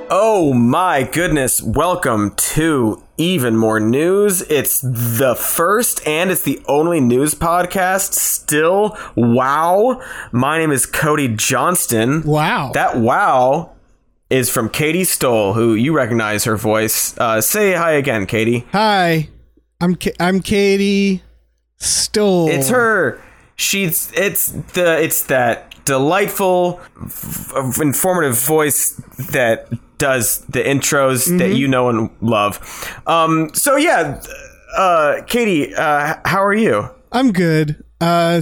Oh my goodness, welcome to Even More News. It's the first and it's the only news podcast still. Wow. My name is Cody Johnston. Wow. That wow is from Katie Stoll, who you recognize her voice. Say hi again, Katie. Hi. I'm Katie Stoll. It's her. It's that delightful, informative voice that does the intros that you know and love. So yeah, Katie, how are you? I'm good. Okay,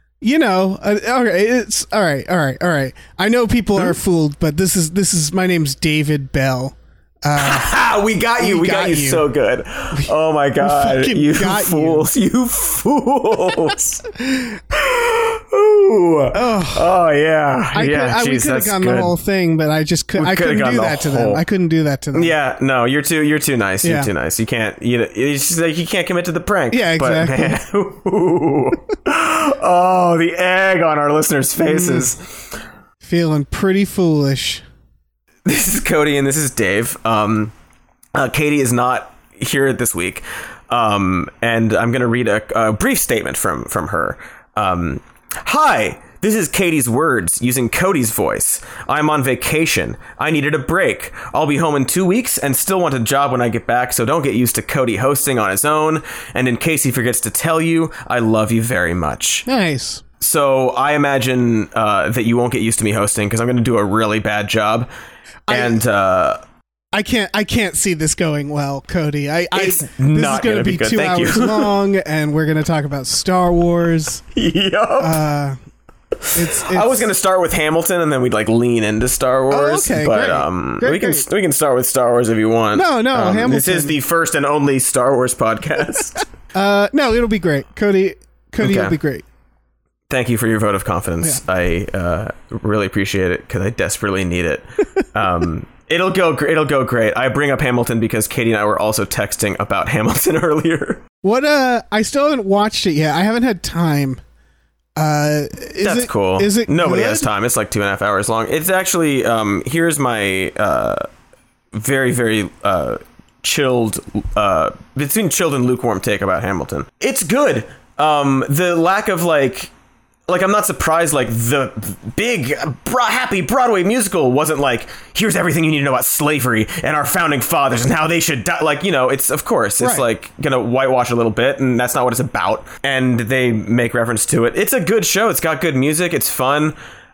it's all right. I know people are fooled, but this is my name's David Bell. We got you. We got you so good. Oh my god, you fools! You fools! Ooh. Oh yeah, we could have gone the whole thing, but I just couldn't. I couldn't do that to them. I couldn't do that to them. Yeah, no, you're too nice. Yeah. You're too nice. You can't. It's just like you can't commit to the prank. Yeah, exactly. But, man, oh, the egg on our listeners' faces. Feeling pretty foolish. This is Cody and this is Dave. Katie is not here this week, and I'm going to read a brief statement from her. Hi, this is Katie's words using Cody's voice. I'm on vacation. I needed a break. I'll be home in 2 weeks and still want a job when I get back, so don't get used to Cody hosting on his own. And in case he forgets to tell you, I love you very much. Nice. So I imagine that you won't get used to me hosting because I'm going to do a really bad job. And I can't see this going well, Cody. It's this not is going to be good. 2 Thank hours you. long, and we're going to talk about Star Wars. Yup. I was going to start with Hamilton, and then we'd like lean into Star Wars. Okay, but great. we can start with Star Wars if you want. No, Hamilton. This is the first and only Star Wars podcast. No, it'll be great, Cody. Okay. It'll be great. Thank you for your vote of confidence. Yeah. I really appreciate it because I desperately need it. It'll go great. I bring up Hamilton because Katie and I were also texting about Hamilton earlier. What? I still haven't watched it yet. I haven't had time. That's cool. Is it? Nobody good? has time. It's like 2.5 hours long. It's actually. Here's my very very chilled, between chilled and lukewarm take about Hamilton. It's good. The lack of like I'm not surprised, like, the big, happy Broadway musical wasn't like, here's everything you need to know about slavery and our founding fathers and how they should die. Like, it's, of course, it's, like, gonna whitewash a little bit, and that's not what it's about. And they make reference to it. It's a good show. It's got good music. It's fun.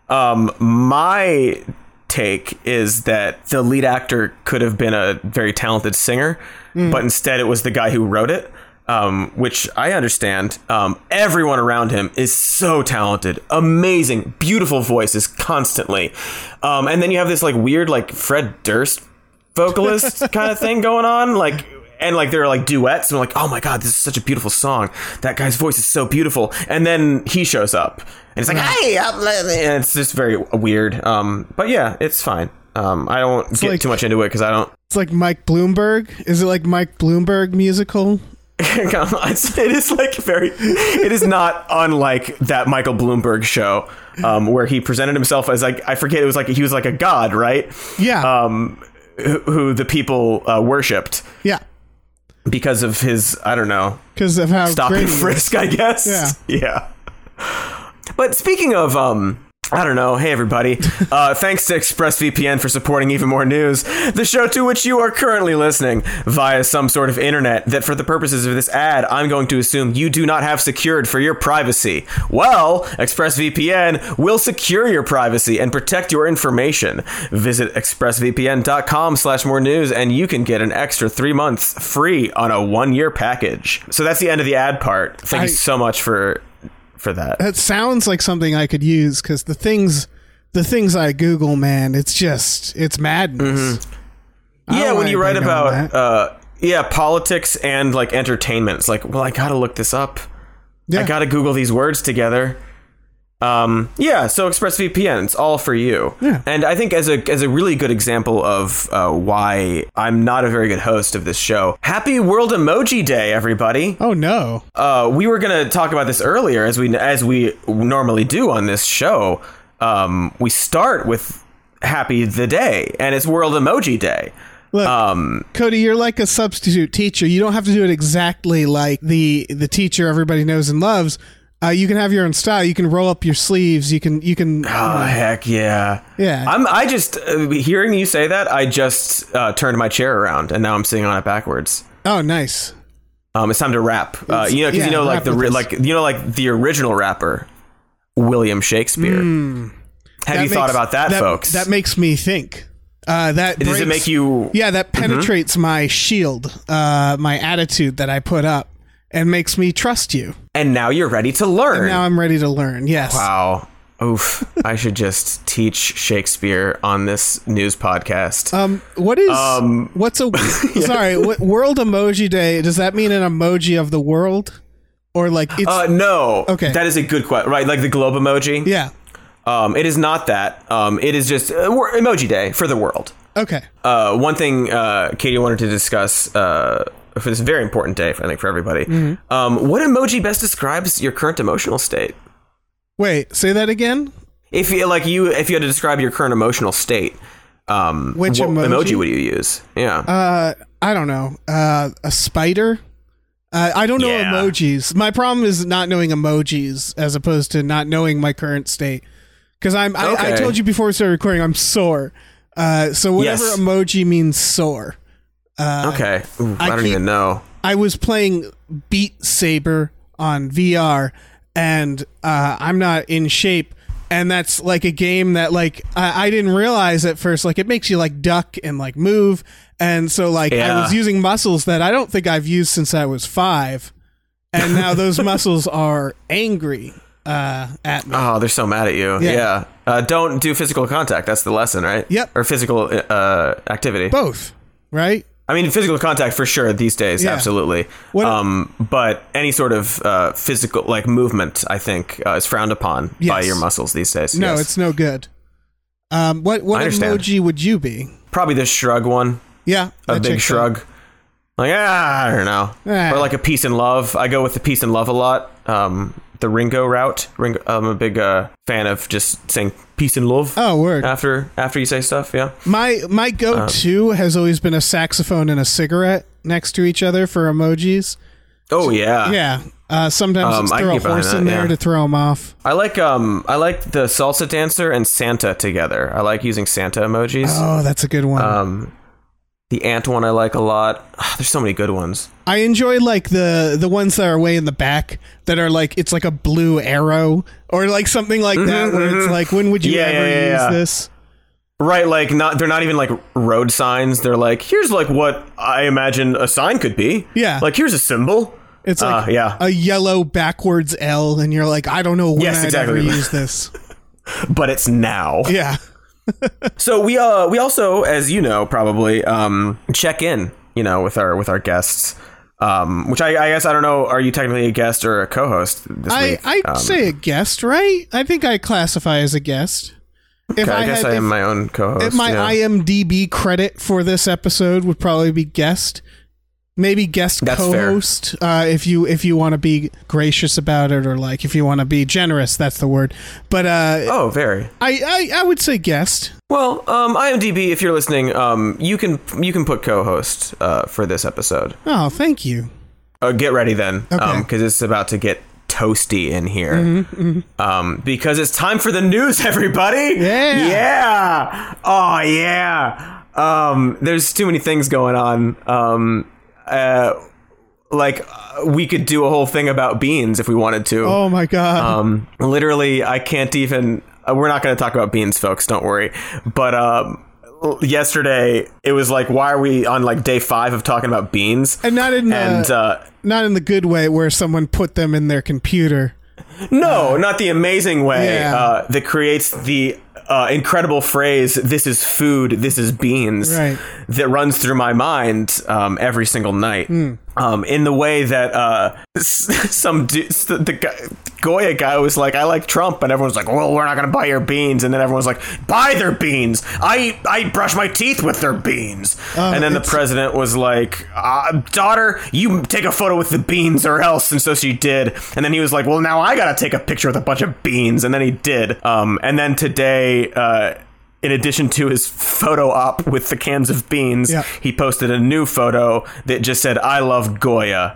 My take is that the lead actor could have been a very talented singer, but instead it was the guy who wrote it. Which I understand. Everyone around him is so talented, amazing, beautiful voices constantly. And then you have this like weird, like Fred Durst vocalist kind of thing going on. Like, and like there are like duets and we're like, oh my God, this is such a beautiful song. That guy's voice is so beautiful. And then he shows up and it's like, hey, and it's just very weird. But yeah, it's fine. I don't get too much into it because I don't. It's like Mike Bloomberg. Is it like Mike Bloomberg musical? It is not unlike that Michael Bloomberg show where he presented himself as like, I forget, it was like he was like a god, right? Yeah. Who the people worshipped. Yeah. Because of his, I don't know, because of how stop and frisk, I guess. Yeah. But speaking of I don't know. Hey, everybody. Thanks to ExpressVPN for supporting Even More News, the show to which you are currently listening via some sort of internet that for the purposes of this ad, I'm going to assume you do not have secured for your privacy. Well, ExpressVPN will secure your privacy and protect your information. Visit expressvpn.com/more news and you can get an extra 3 months free on a 1-year package. So that's the end of the ad part. Thank you so much for that. That sounds like something I could use because the things I Google, man, it's madness. Yeah, when you write about politics and like entertainment, it's like, well, I gotta look this up. Yeah. I gotta Google these words together. So ExpressVPN, it's all for you. Yeah. And I think as a really good example of why I'm not a very good host of this show, happy World Emoji Day, everybody. Oh no. We were going to talk about this earlier as we normally do on this show. We start with happy the day, and it's World Emoji Day. Look, Cody, you're like a substitute teacher. You don't have to do it exactly like the teacher everybody knows and loves. You can have your own style. You can roll up your sleeves. You can. Oh, heck yeah. Yeah. I just, hearing you say that, I just turned my chair around and now I'm sitting on it backwards. Oh, nice. It's time to rap. Like the original rapper, William Shakespeare. Have you thought about that, folks? That makes me think. Does it make you? Yeah, that penetrates my shield, my attitude that I put up, and makes me trust you. And now you're ready to learn. And now I'm ready to learn. Yes. Wow. Oof. I should just teach Shakespeare on this news podcast. What World Emoji Day, does that mean an emoji of the world? Or like it's no. Okay. That is a good question. Right, like the globe emoji? Yeah. It is not that. It is just Emoji Day for the world. Okay. One thing Katie wanted to discuss for this very important day, I think, for everybody. What emoji best describes your current emotional state? Wait, say that again? If you had to describe your current emotional state, which what emoji would you use? Yeah. I don't know. A spider? I don't know emojis. My problem is not knowing emojis as opposed to not knowing my current state. Because I told you before we started recording, I'm sore. So whatever emoji means sore. Okay. Ooh, I don't even know. I was playing Beat Saber on VR, and I'm not in shape. And that's like a game that like I didn't realize at first. Like it makes you like duck and like move. And so like I was using muscles that I don't think I've used since I was 5. And now those muscles are angry at me. Oh, they're so mad at you. Yeah. Don't do physical contact. That's the lesson, right? Yep. Or physical activity. Both, right? I mean, physical contact for sure these days, absolutely. But any sort of physical like movement, I think, is frowned upon by your muscles these days. No, it's no good. What emoji would you be? Probably the shrug one. Yeah, a big shrug. Like I don't know, or like a peace and love. I go with the peace and love a lot. The Ringo route. I'm a big fan of just saying peace and love. Oh, word. After you say stuff, yeah. My go-to has always been a saxophone and a cigarette next to each other for emojis. Oh yeah. Yeah. Sometimes let's throw a horse in there to throw them off. I like the salsa dancer and Santa together. I like using Santa emojis. Oh, that's a good one. The ant one I like a lot. There's so many good ones. I enjoy like the ones that are way in the back that are like it's like a blue arrow or like something like that where it's like when would you ever use this? Right, like they're not even like road signs. They're like here's like what I imagine a sign could be. Yeah. Like here's a symbol. It's like a yellow backwards L and you're like I don't know when I'd ever use this. But it's now. Yeah. So we also, as you know, probably check in, with our guests, which I guess I don't know. Are you technically a guest or a co-host this week? I'd say a guest, right? I think I classify as a guest. I guess I am my own co-host. If my IMDb credit for this episode would probably be guest. Maybe guest co-host, if you want to be gracious about it, or like if you want to be generous, that's the word. But very. I would say guest. Well, IMDb, if you're listening, you can put co-host for this episode. Oh, thank you. Get ready then, because it's about to get toasty in here. Because it's time for the news, everybody. Yeah. Oh yeah. There's too many things going on. We could do a whole thing about beans if we wanted to. Oh my god. Literally, I can't even. We're not going to talk about beans, folks. Don't worry. But yesterday, it was like, why are we on like day 5 of talking about beans? And not in the good way where someone put them in their computer. No, not the amazing way that creates the incredible phrase, this is food, this is beans, right, that runs through my mind every single night. In the way that the Goya guy was like, I like Trump, and everyone's like, well, we're not going to buy your beans. And then everyone's like, buy their beans. I brush my teeth with their beans. And then the president was like, daughter, you take a photo with the beans or else. And so she did. And then he was like, well, now I got to take a picture with a bunch of beans. And then he did. And then today, in addition to his photo op with the cans of beans, he posted a new photo that just said, "I love Goya."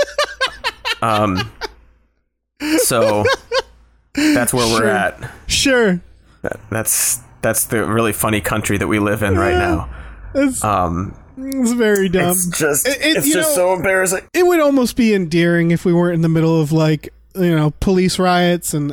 So that's where we're at. Sure. That's the really funny country that we live in right now. It's very dumb. It's just so embarrassing. It would almost be endearing if we weren't in the middle of like, police riots and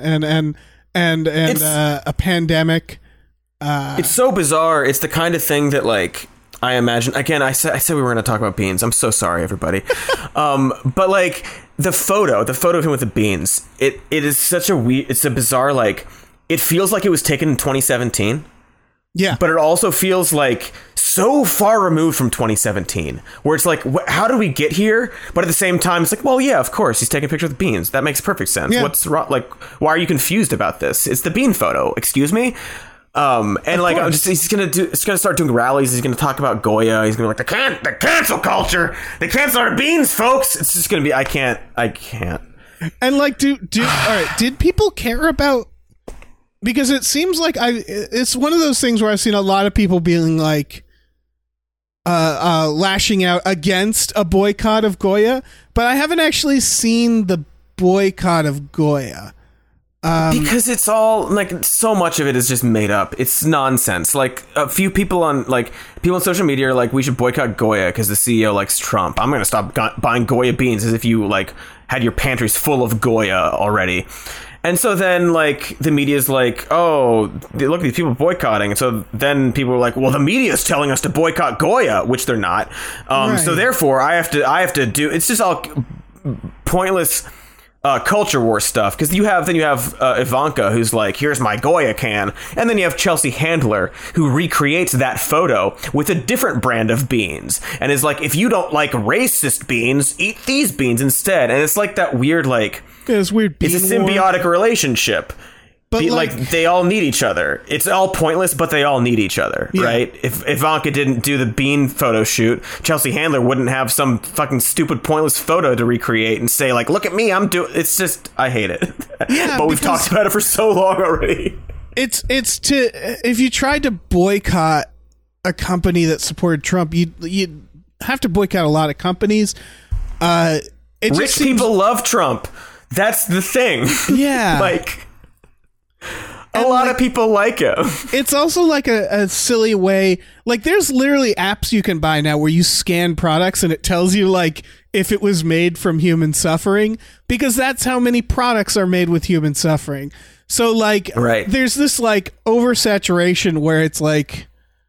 a pandemic. It's so bizarre. It's the kind of thing that, like, I imagine. Again, I said we were going to talk about beans. I'm so sorry, everybody. But like the photo of him with the beans, it is such a weird. It's a bizarre, like, it feels like it was taken in 2017. Yeah, but it also feels like so far removed from 2017, where it's like, how did we get here? But at the same time, it's like, well, yeah, of course, he's taking a picture of the beans. That makes perfect sense. Yeah. What's wrong? Like, why are you confused about this? It's the bean photo. Excuse me. And like, he's gonna start doing rallies. He's gonna talk about Goya. He's gonna be like, the cancel culture. They cancel our beans, folks. It's just gonna be, I can't. And like, all right, did people care about? Because it seems like it's one of those things where I've seen a lot of people being like, lashing out against a boycott of Goya, but I haven't actually seen the boycott of Goya. Because it's all, like, so much of it is just made up. It's nonsense. Like, a few people on social media are like, we should boycott Goya because the CEO likes Trump. I'm going to stop buying Goya beans, as if you, like, had your pantries full of Goya already. And so then, like, the media's like, oh, look at these people boycotting. And so then people are like, well, the media's telling us to boycott Goya, which they're not. Right. So therefore, I have to do. It's just all pointless culture war stuff. Because you have Ivanka, who's like, here's my Goya can. And then you have Chelsea Handler, who recreates that photo with a different brand of beans. And is like, if you don't like racist beans, eat these beans instead. And it's like that weird, like... Yeah, it's weird. It's a symbiotic relationship. But like, they all need each other. It's all pointless, but they all need each other, right? If Ivanka didn't do the bean photo shoot, Chelsea Handler wouldn't have some fucking stupid, pointless photo to recreate and say, like, look at me, I'm doing... It's just, I hate it. Yeah, but we've talked about it for so long already. If you tried to boycott a company that supported Trump, you'd have to boycott a lot of companies. Rich people love Trump. That's the thing. Yeah. Like, a lot of people like him. It's also like a silly way. Like, there's literally apps you can buy now where you scan products and it tells you, like, if it was made from human suffering, because that's how many products are made with human suffering. So, like, there's this, like, oversaturation where it's like...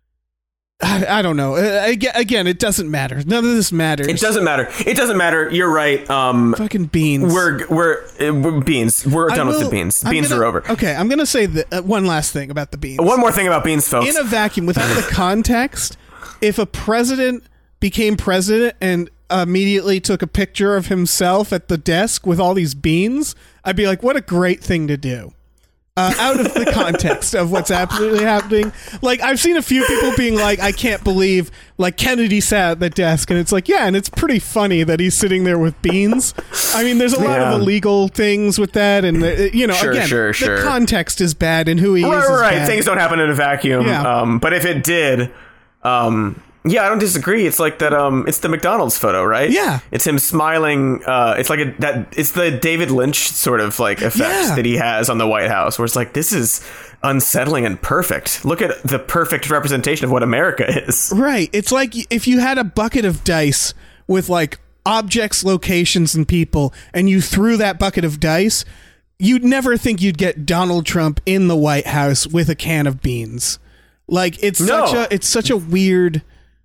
I don't know. Again, it doesn't matter. None of this matters. It doesn't matter. You're right. Fucking beans. We're beans. We're done with the beans. Beans are over. Okay, I'm going to say one last thing about the beans. One more thing about beans, folks. In a vacuum, without the context, if a president became president and immediately took a picture of himself at the desk with all these beans, I'd be like, what a great thing to do. Out of the context of what's absolutely happening. Like, I've seen a few people being like, I can't believe, like, Kennedy sat at the desk, and it's like, yeah, and it's pretty funny that he's sitting there with beans. I mean, there's a lot of illegal things with that, and, the context is bad, and who he is bad. Things don't happen in a vacuum. Yeah. But if it did... yeah, I don't disagree. It's like that. It's the McDonald's photo, right? Yeah, it's him smiling. It's like it's the David Lynch sort of like effect that he has on the White House, where it's like, this is unsettling and perfect. Look at the perfect representation of what America is. Right. It's like if you had a bucket of dice with like objects, locations, and people, and you threw that bucket of dice, you'd never think you'd get Donald Trump in the White House with a can of beans. Like, it's such a weird.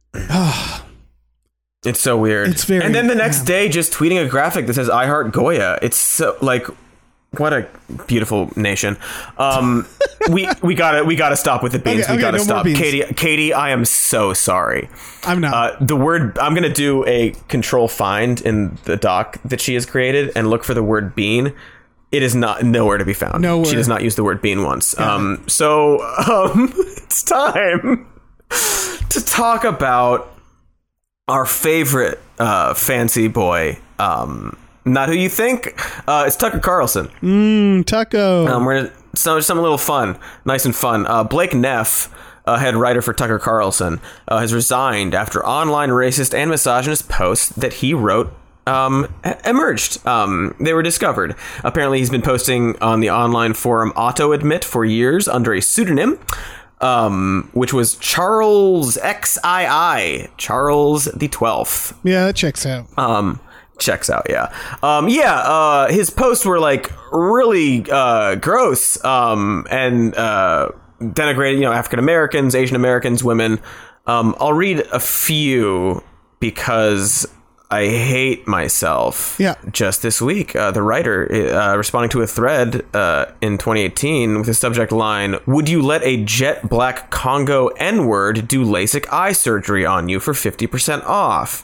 It's so weird. It's very, and then the next day, just tweeting a graphic that says "I heart Goya." It's so, like, what a beautiful nation. We gotta stop with the beans. We gotta stop. Katie, I am so sorry. I'm not. I'm gonna do a control find in the doc that she has created and look for the word bean. It is nowhere to be found. Nowhere. She does not use the word bean once. Yeah. It's time to talk about our favorite fancy boy. Not who you think. It's Tucker Carlson. Tucko. some little fun, nice and fun. Blake Neff, head writer for Tucker Carlson, has resigned after online racist and misogynist posts that he wrote emerged. They were discovered. Apparently, he's been posting on the online forum AutoAdmit for years under a pseudonym, which was Charles XII, Charles the 12th. Yeah, that checks out. Checks out, yeah. His posts were like really gross and denigrated, African Americans, Asian Americans, women. I'll read a few because I hate myself. Yeah. Just this week, the writer responding to a thread in 2018 with the subject line, "Would you let a jet black Congo N-word do LASIK eye surgery on you for 50% off?"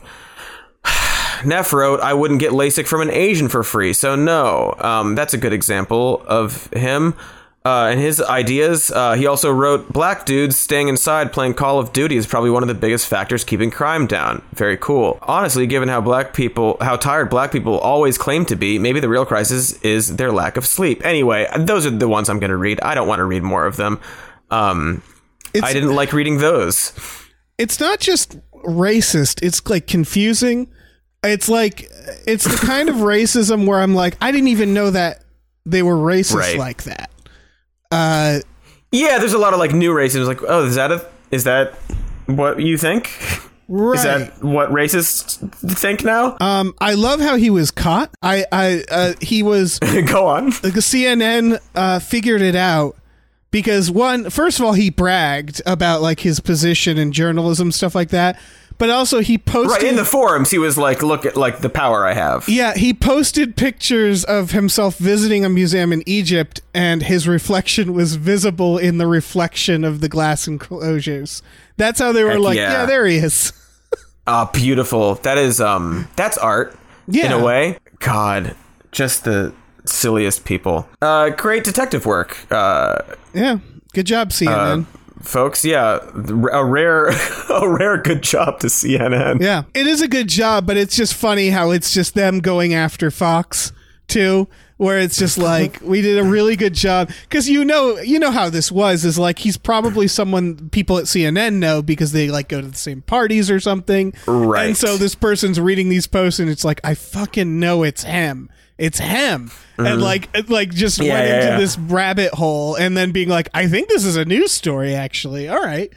Neff wrote, "I wouldn't get LASIK from an Asian for free, so no." That's a good example of him and his ideas. He also wrote, "Black dudes staying inside playing Call of Duty is probably one of the biggest factors keeping crime down." Very cool. Honestly, given how tired black people always claim to be, maybe the real crisis is their lack of sleep. Anyway, those are the ones I'm going to read. I don't want to read more of them. I didn't like reading those. It's not just racist. It's like confusing. It's like, it's the kind of racism where I'm like, I didn't even know that they were racist like that. Yeah, there's a lot of like new racism. Like, oh, is that what you think? Right. Is that what racists think now? I love how he was caught. He was go on. The CNN figured it out because first of all, he bragged about like his position in journalism, stuff like that. But also he posted... Right, in the forums, he was like, look at like the power I have. Yeah, he posted pictures of himself visiting a museum in Egypt, and his reflection was visible in the reflection of the glass enclosures. That's how they were yeah, there he is. Beautiful. That is, that's art, in a way. God, just the silliest people. Great detective work. Yeah, good job, CNN. Folks, yeah, a rare good job to CNN. Yeah, it is a good job, but it's just funny how it's just them going after Fox too, where it's just like, we did a really good job because you know how this was is like he's probably someone people at CNN know because they like go to the same parties or something, right? And so this person's reading these posts and it's like, I fucking know it's him. It's him. And like just went into this rabbit hole and then being like, I think this is a news story, actually. All right.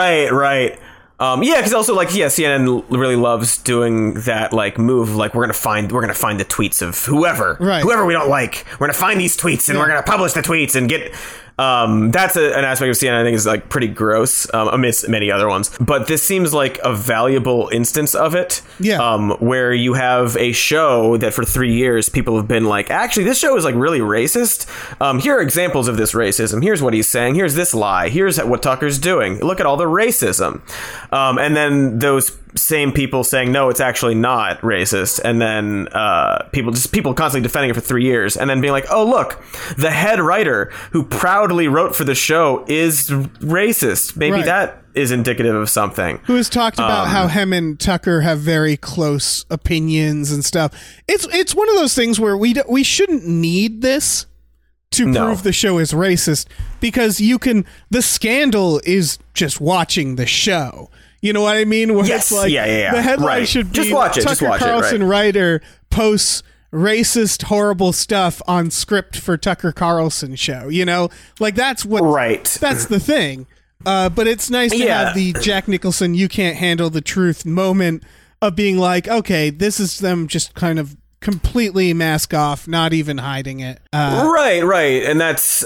Right. Yeah, because also like, yeah, CNN really loves doing that like move. Like we're gonna find the tweets of whoever we don't like. We're gonna find these tweets and we're gonna publish the tweets and get. That's an aspect of CNN I think is like pretty gross amidst many other ones. But this seems like a valuable instance of it. Yeah. Where you have a show that for 3 years people have been like, actually, this show is like really racist. Here are examples of this racism. Here's what he's saying. Here's this lie. Here's what Tucker's doing. Look at all the racism. And then those same people saying, no, it's actually not racist. And then people constantly defending it for 3 years and then being like, oh, look, the head writer who proudly wrote for the show is racist. Maybe that is indicative of something. Who has talked about how him and Tucker have very close opinions and stuff. It's one of those things where we shouldn't need this to prove the show is racist because the scandal is just watching the show. You know what I mean? Where yes. It's like, the headline should be Tucker Carlson writer posts racist, horrible stuff on script for Tucker Carlson show. You know, like that's what. Right. That's the thing. But it's nice to have the Jack Nicholson "you can't handle the truth" moment of being like, okay, this is them just kind of completely mask off, not even hiding it. Right. And that's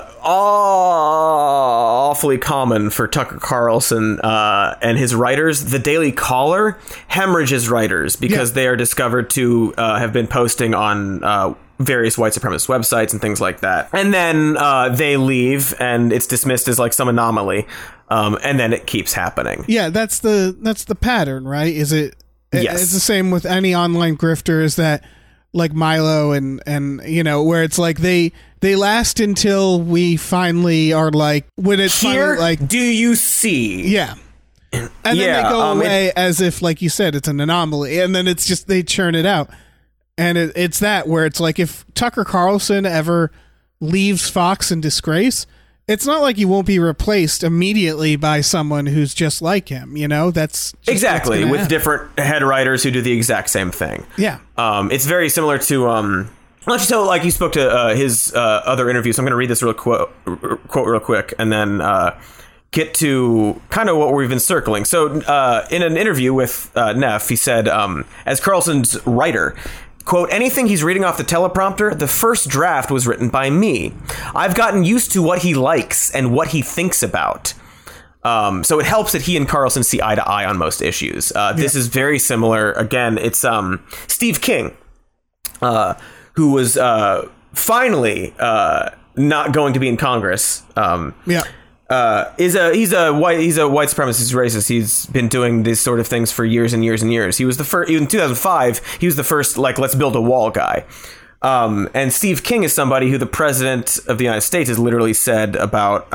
awfully common for Tucker Carlson and his writers. The Daily Caller hemorrhages writers because they are discovered to have been posting on various white supremacist websites and things like that. And then they leave and it's dismissed as like some anomaly. And then it keeps happening. Yeah, that's the pattern, right? Is it? Yes. It's the same with any online grifter, is that like Milo and you know, where it's like they last until we finally are like, when it's here, finally like, do you see? Yeah. And then they go away as if, like you said, it's an anomaly, and then it's just they churn it out. And it's that where it's like, if Tucker Carlson ever leaves Fox in disgrace, it's not like he won't be replaced immediately by someone who's just like him. That's exactly with different head writers who do the exact same thing. Yeah. It's very similar to let's just tell, like, you spoke to his other interview, so I'm going to read this quote real quick, and then get to kind of what we've been circling. So in an interview with Neff, he said, as Carlson's writer, quote, anything he's reading off the teleprompter, the first draft was written by me. I've gotten used to what he likes and what he thinks about. So it helps that he and Carlson see eye to eye on most issues. This is very similar. Again, it's Steve King, who was finally not going to be in Congress. He's a white supremacist racist. He's been doing these sort of things for years and years and years. He was the first, in 2005, he was the first, like, let's build a wall guy. And Steve King is somebody who the president of the United States has literally said about,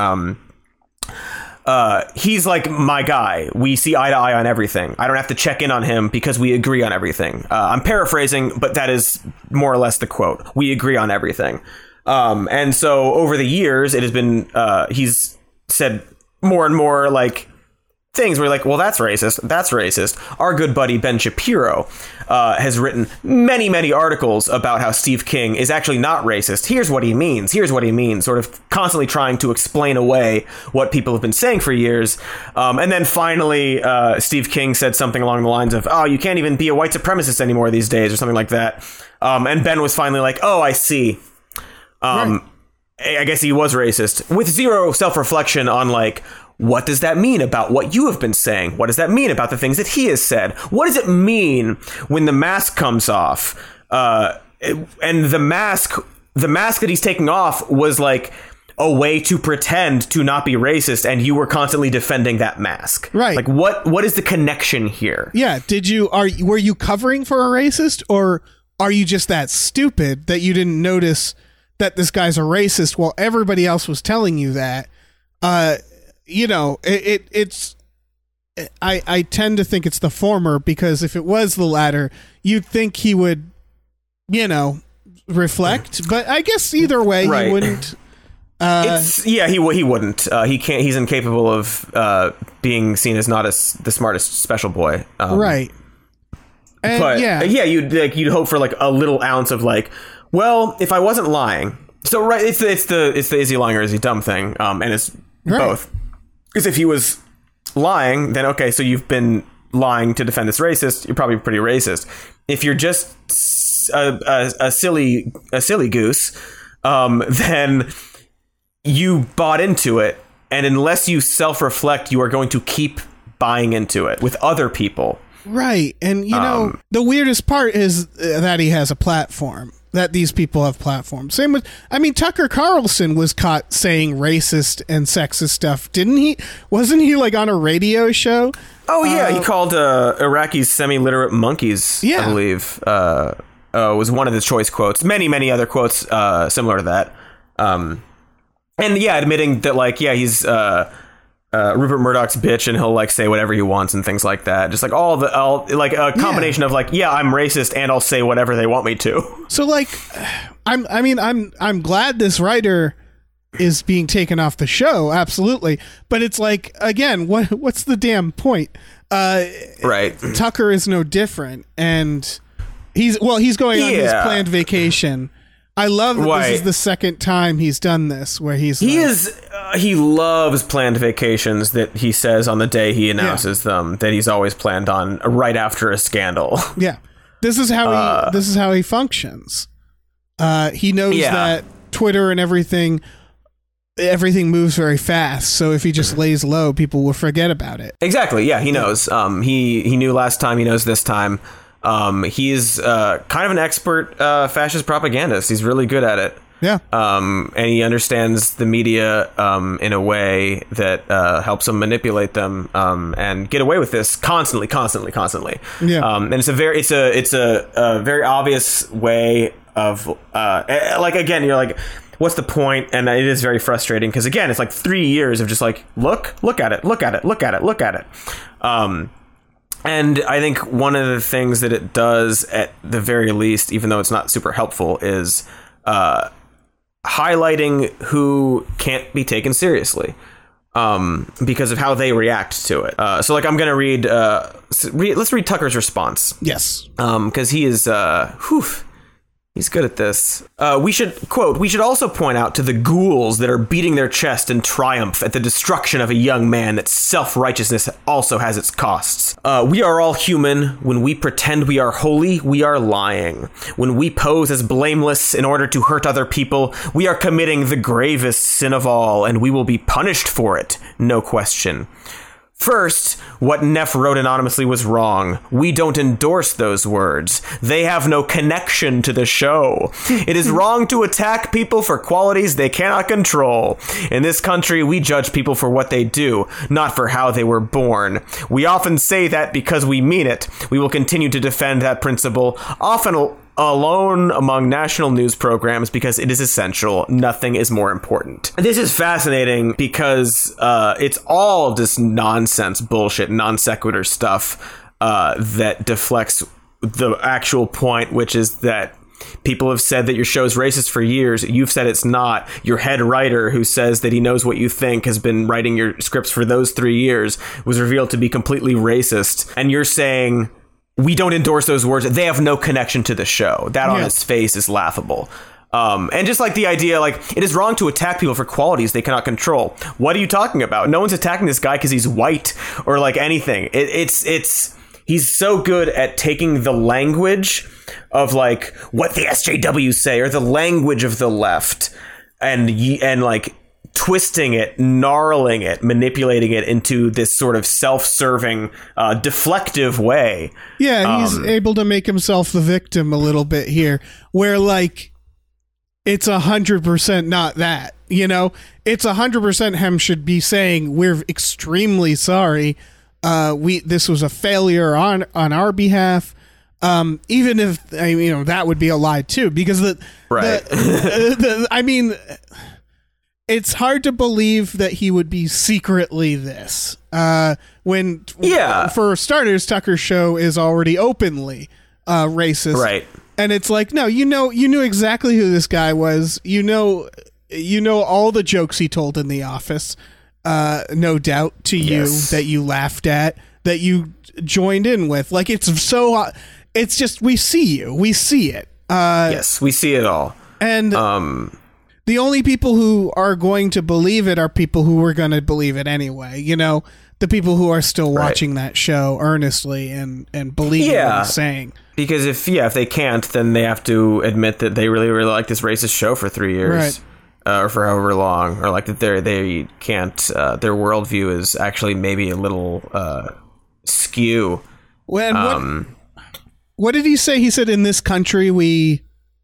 he's like my guy. We see eye to eye on everything. I don't have to check in on him because we agree on everything. I'm paraphrasing, but that is more or less the quote. We agree on everything. And so over the years, it has been, he's said more and more like things where, like, well, that's racist. Our good buddy Ben Shapiro has written many articles about how Steve King is actually not racist. Here's what he means, sort of constantly trying to explain away what people have been saying for years. And then finally, Steve King said something along the lines of, oh, you can't even be a white supremacist anymore these days, or something like that. And Ben was finally like, oh, I see. Right. I guess he was racist, with zero self-reflection on, like, what does that mean about what you have been saying? What does that mean about the things that he has said? What does it mean when the mask comes off? And the mask that he's taking off was like a way to pretend to not be racist, and you were constantly defending that mask. Right. Like, what is the connection here? Yeah. Were you covering for a racist, or are you just that stupid that you didn't notice that this guy's a racist while everybody else was telling you that? It's I tend to think it's the former, because if it was the latter, you'd think he would, reflect. But I guess either way, right. He wouldn't. He wouldn't. He can't. He's incapable of being seen as not as the smartest special boy. Right. And but you'd hope for, like, a little ounce of, like, well, if I wasn't lying. So right, it's the is he lying or is he dumb thing, and it's right. Both. Because if he was lying, then okay, so you've been lying to defend this racist. You're probably pretty racist. If you're just a silly goose, then you bought into it, and unless you self-reflect, you are going to keep buying into it with other people. Right, and the weirdest part is that he has a platform. That these people have platforms. Same with, Tucker Carlson was caught saying racist and sexist stuff, didn't he? Wasn't he, like, on a radio show? Oh yeah, he called Iraqis semi-literate monkeys. Yeah. I believe was one of the choice quotes. Many other quotes similar to that. And yeah, admitting that, like, yeah, he's Rupert Murdoch's bitch, and he'll, like, say whatever he wants and things like that. Just like a combination of, like, yeah, I'm racist and I'll say whatever they want me to. So, like, I'm glad this writer is being taken off the show, absolutely. But it's like, again, what's the damn point? Right. Tucker is no different, and he's going on his planned vacation. I love that this is the second time he's done this, where he loves planned vacations that he says on the day he announces them that he's always planned on right after a scandal. Yeah. This is how he functions. He knows that Twitter and everything moves very fast, so if he just lays low, people will forget about it. Exactly. Yeah, he knows. He knew last time, he knows this time. He's kind of an expert fascist propagandist. He's really good at it. Yeah. And he understands the media in a way that helps him manipulate them and get away with this constantly. Yeah. And it's a very obvious way of like, again, you're like, what's the point? And it is very frustrating because, again, it's like 3 years of just like look at it. And I think one of the things that it does, at the very least, even though it's not super helpful, is highlighting who can't be taken seriously because of how they react to it. So like I'm going to read, let's read Tucker's response. Yes. Because he is, he's good at this. We should also point out to the ghouls that are beating their chest in triumph at the destruction of a young man that self-righteousness also has its costs. We are all human. When we pretend we are holy, we are lying. When we pose as blameless in order to hurt other people, we are committing the gravest sin of all, and we will be punished for it, no question. First, what Neff wrote anonymously was wrong. We don't endorse those words. They have no connection to the show. It is wrong to attack people for qualities they cannot control. In this country, we judge people for what they do, not for how they were born. We often say that because we mean it. We will continue to defend that principle, often alone among national news programs, because it is essential. Nothing is more important. This is fascinating because it's all just nonsense bullshit, non sequitur stuff that deflects the actual point, which is that people have said that your show's racist for years. You've said it's not. Your head writer, who says that he knows what you think, has been writing your scripts for those 3 years, was revealed to be completely racist. And you're saying we don't endorse those words. They have no connection to the show. That on its face is laughable. And just like the idea, like, it is wrong to attack people for qualities they cannot control. What are you talking about? No one's attacking this guy because he's white or like anything. He's so good at taking the language of like what the SJWs say or the language of the left and like twisting it, gnarling it, manipulating it into this sort of self-serving, deflective way. Yeah, he's able to make himself the victim a little bit here, where like it's 100% not that. You know, it's 100% him should be saying we're extremely sorry. This was a failure on our behalf. Even if that would be a lie too, because I mean, it's hard to believe that he would be secretly this. For starters, Tucker's show is already openly racist, right? And it's like, no, you knew exactly who this guy was. You know all the jokes he told in The Office. No doubt to you that you laughed at, that you joined in with. Like, it's just, we see it. Yes, we see it all. And the only people who are going to believe it are people who were going to believe it anyway. You know, the people who are still watching that show earnestly and believing what he's saying. Because if they can't, then they have to admit that they really, really like this racist show for 3 years. Right. Or for however long, or like that they can't, their worldview is actually maybe a little skew. What did he say? He said, in this country, we...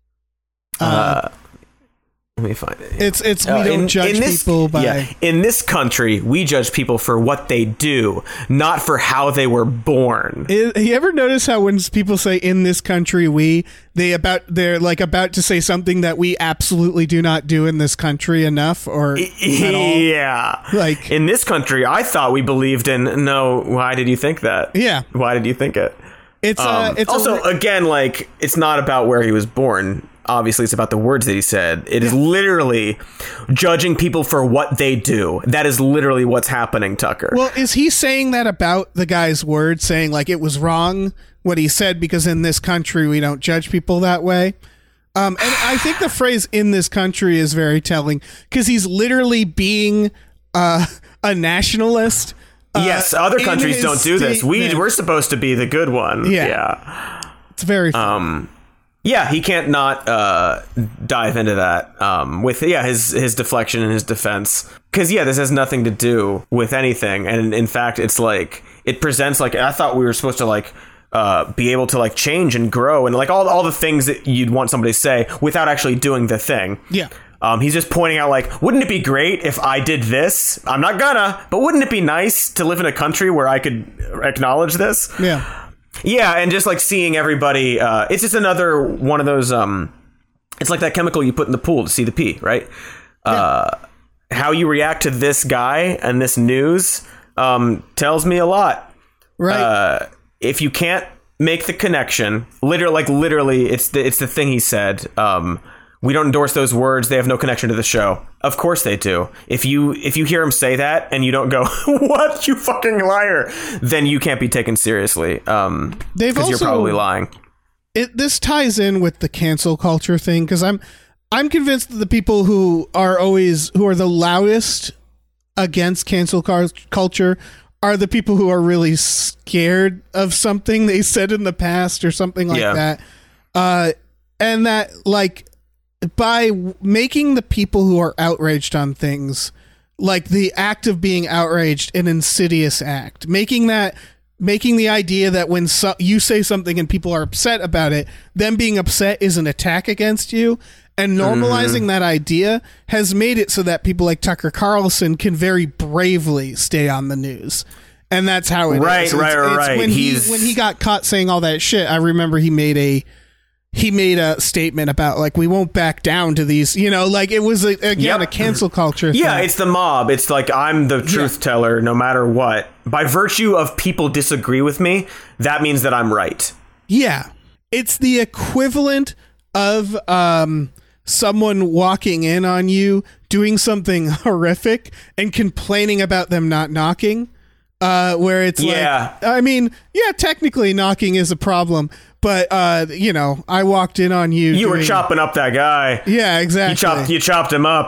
let me find it. It's we don't judge people by... Yeah, in this country, we judge people for what they do, not for how they were born. You ever notice how when people say in this country, they're about to say something that we absolutely do not do in this country enough or at all? Yeah. Like, in this country, I thought we believed in... No, why did you think that? Yeah. Why did you think it? It's also, again, like, it's not about where he was born. Obviously, it's about the words that he said. It is literally judging people for what they do. That is literally what's happening, Tucker. Well, is he saying that about the guy's words, saying like it was wrong what he said because in this country we don't judge people that way? And I think the phrase "in this country" is very telling because he's literally being a nationalist. Yes, other countries don't do this. We're supposed to be the good one. Yeah. It's very funny. Yeah, he can't not dive into that with his deflection and his defense. Because, this has nothing to do with anything. And in fact, it's like, it presents like, I thought we were supposed to like be able to like change and grow and like all the things that you'd want somebody to say without actually doing the thing. Yeah. He's just pointing out like, wouldn't it be great if I did this? I'm not gonna, but wouldn't it be nice to live in a country where I could acknowledge this? Yeah. Yeah, and just like seeing everybody, it's just another one of those, it's like that chemical you put in the pool to see the pee, right? Yeah. How you react to this guy and this news tells me a lot. Right. If you can't make the connection, literally, it's the thing he said, we don't endorse those words. They have no connection to the show. Of course they do. If you hear him say that and you don't go, what, you fucking liar, then you can't be taken seriously. Because you're probably lying. This ties in with the cancel culture thing, because I'm convinced that the people who are the loudest against cancel culture are the people who are really scared of something they said in the past or something like that. And that, like, by making the people who are outraged on things, like the act of being outraged, an insidious act, making the idea that when you say something and people are upset about it, them being upset is an attack against you, and normalizing that idea has made it so that people like Tucker Carlson can very bravely stay on the news. And that's how it is. Right. When he got caught saying all that shit, I remember he made a statement about, like, we won't back down to these, like, it was a cancel culture thing. Yeah, it's the mob. It's like, I'm the truth teller no matter what. By virtue of people disagree with me, that means that I'm right. Yeah. It's the equivalent of someone walking in on you, doing something horrific, and complaining about them not knocking. Where it's technically knocking is a problem, but I walked in on you. You were chopping up that guy. Yeah, exactly. You chopped him up.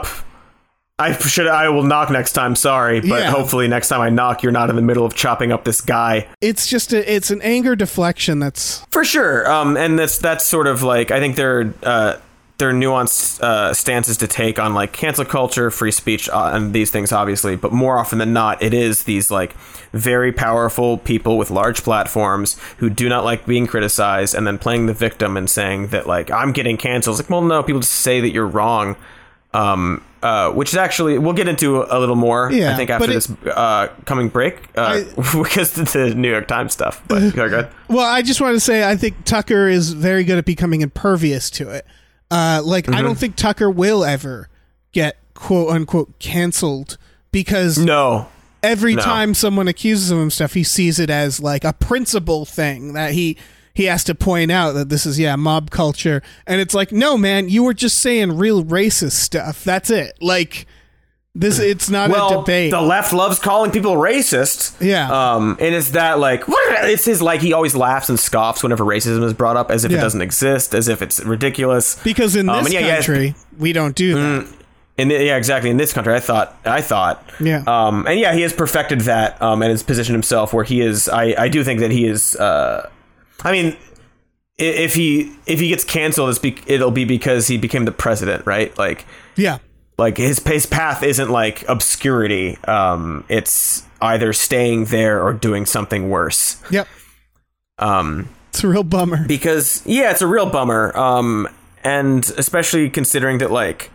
I will knock next time. Sorry, but hopefully next time I knock, you're not in the middle of chopping up this guy. It's just it's an anger deflection. That's for sure. And that's sort of like, I think they're nuanced stances to take on, like, cancel culture, free speech, and these things, obviously. But more often than not, it is these, like, very powerful people with large platforms who do not like being criticized, and then playing the victim and saying that, like, I'm getting canceled. It's like, well, no, people just say that you're wrong. Which is actually, we'll get into a little more, I think, after this coming break, because the New York Times stuff. But go ahead. Well, I just want to say, I think Tucker is very good at becoming impervious to it. I don't think Tucker will ever get quote unquote canceled, because every time someone accuses him of stuff, he sees it as like a principle thing that he has to point out that this is mob culture, and it's like, no, man, you were just saying real racist stuff. That's it. Like, this, it's not a debate. The left loves calling people racist. Yeah. And it's that, like, it's his, like, he always laughs and scoffs whenever racism is brought up, as if it doesn't exist, as if it's ridiculous. Because in this country, we don't do that. Exactly. In this country, I thought. Yeah. And he has perfected that, and has positioned himself where he is. I do think that he is. I mean, if he gets canceled, it'll be because he became the president, right? Like, yeah. Like, his path isn't like obscurity. It's either staying there or doing something worse. Yep. It's a real bummer. Because it's a real bummer. And especially considering that, like,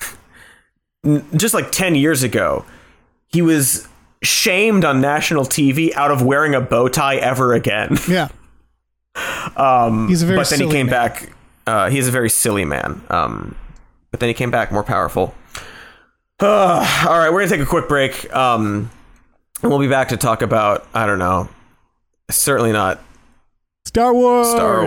just like 10 years ago, he was shamed on national TV out of wearing a bow tie ever again. Yeah. He's a very silly he came man. back. He's a very silly man. But then he came back more powerful. All right, we're gonna take a quick break. And we'll be back to talk about, I don't know, certainly not Star Wars.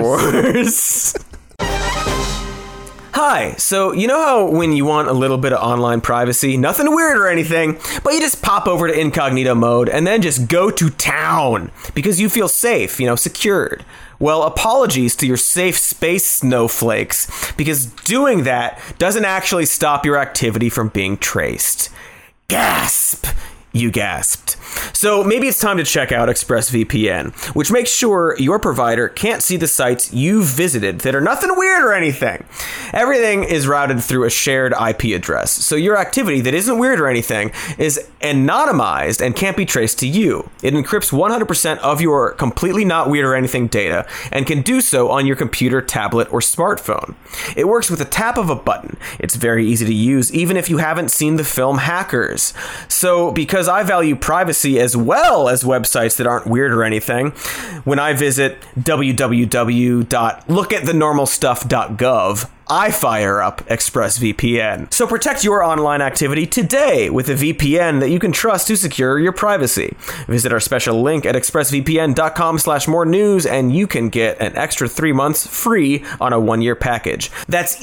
Hi, so you know how when you want a little bit of online privacy, nothing weird or anything, but you just pop over to incognito mode and then just go to town because you feel safe, secured. Well, apologies to your safe space snowflakes, because doing that doesn't actually stop your activity from being traced. Gasp! You gasped. So maybe it's time to check out ExpressVPN, which makes sure your provider can't see the sites you've visited that are nothing weird or anything. Everything is routed through a shared IP address, so your activity that isn't weird or anything is anonymized and can't be traced to you. It encrypts 100% of your completely not weird or anything data and can do so on your computer, tablet, or smartphone. It works with a tap of a button. It's very easy to use, even if you haven't seen the film Hackers. So because I value privacy as well as websites that aren't weird or anything, when I visit www.lookatthenormalstuff.gov, I fire up ExpressVPN. So protect your online activity today with a VPN that you can trust to secure your privacy. Visit our special link at expressvpn.com/more news and you can get an extra 3 months free on a 1-year package. That's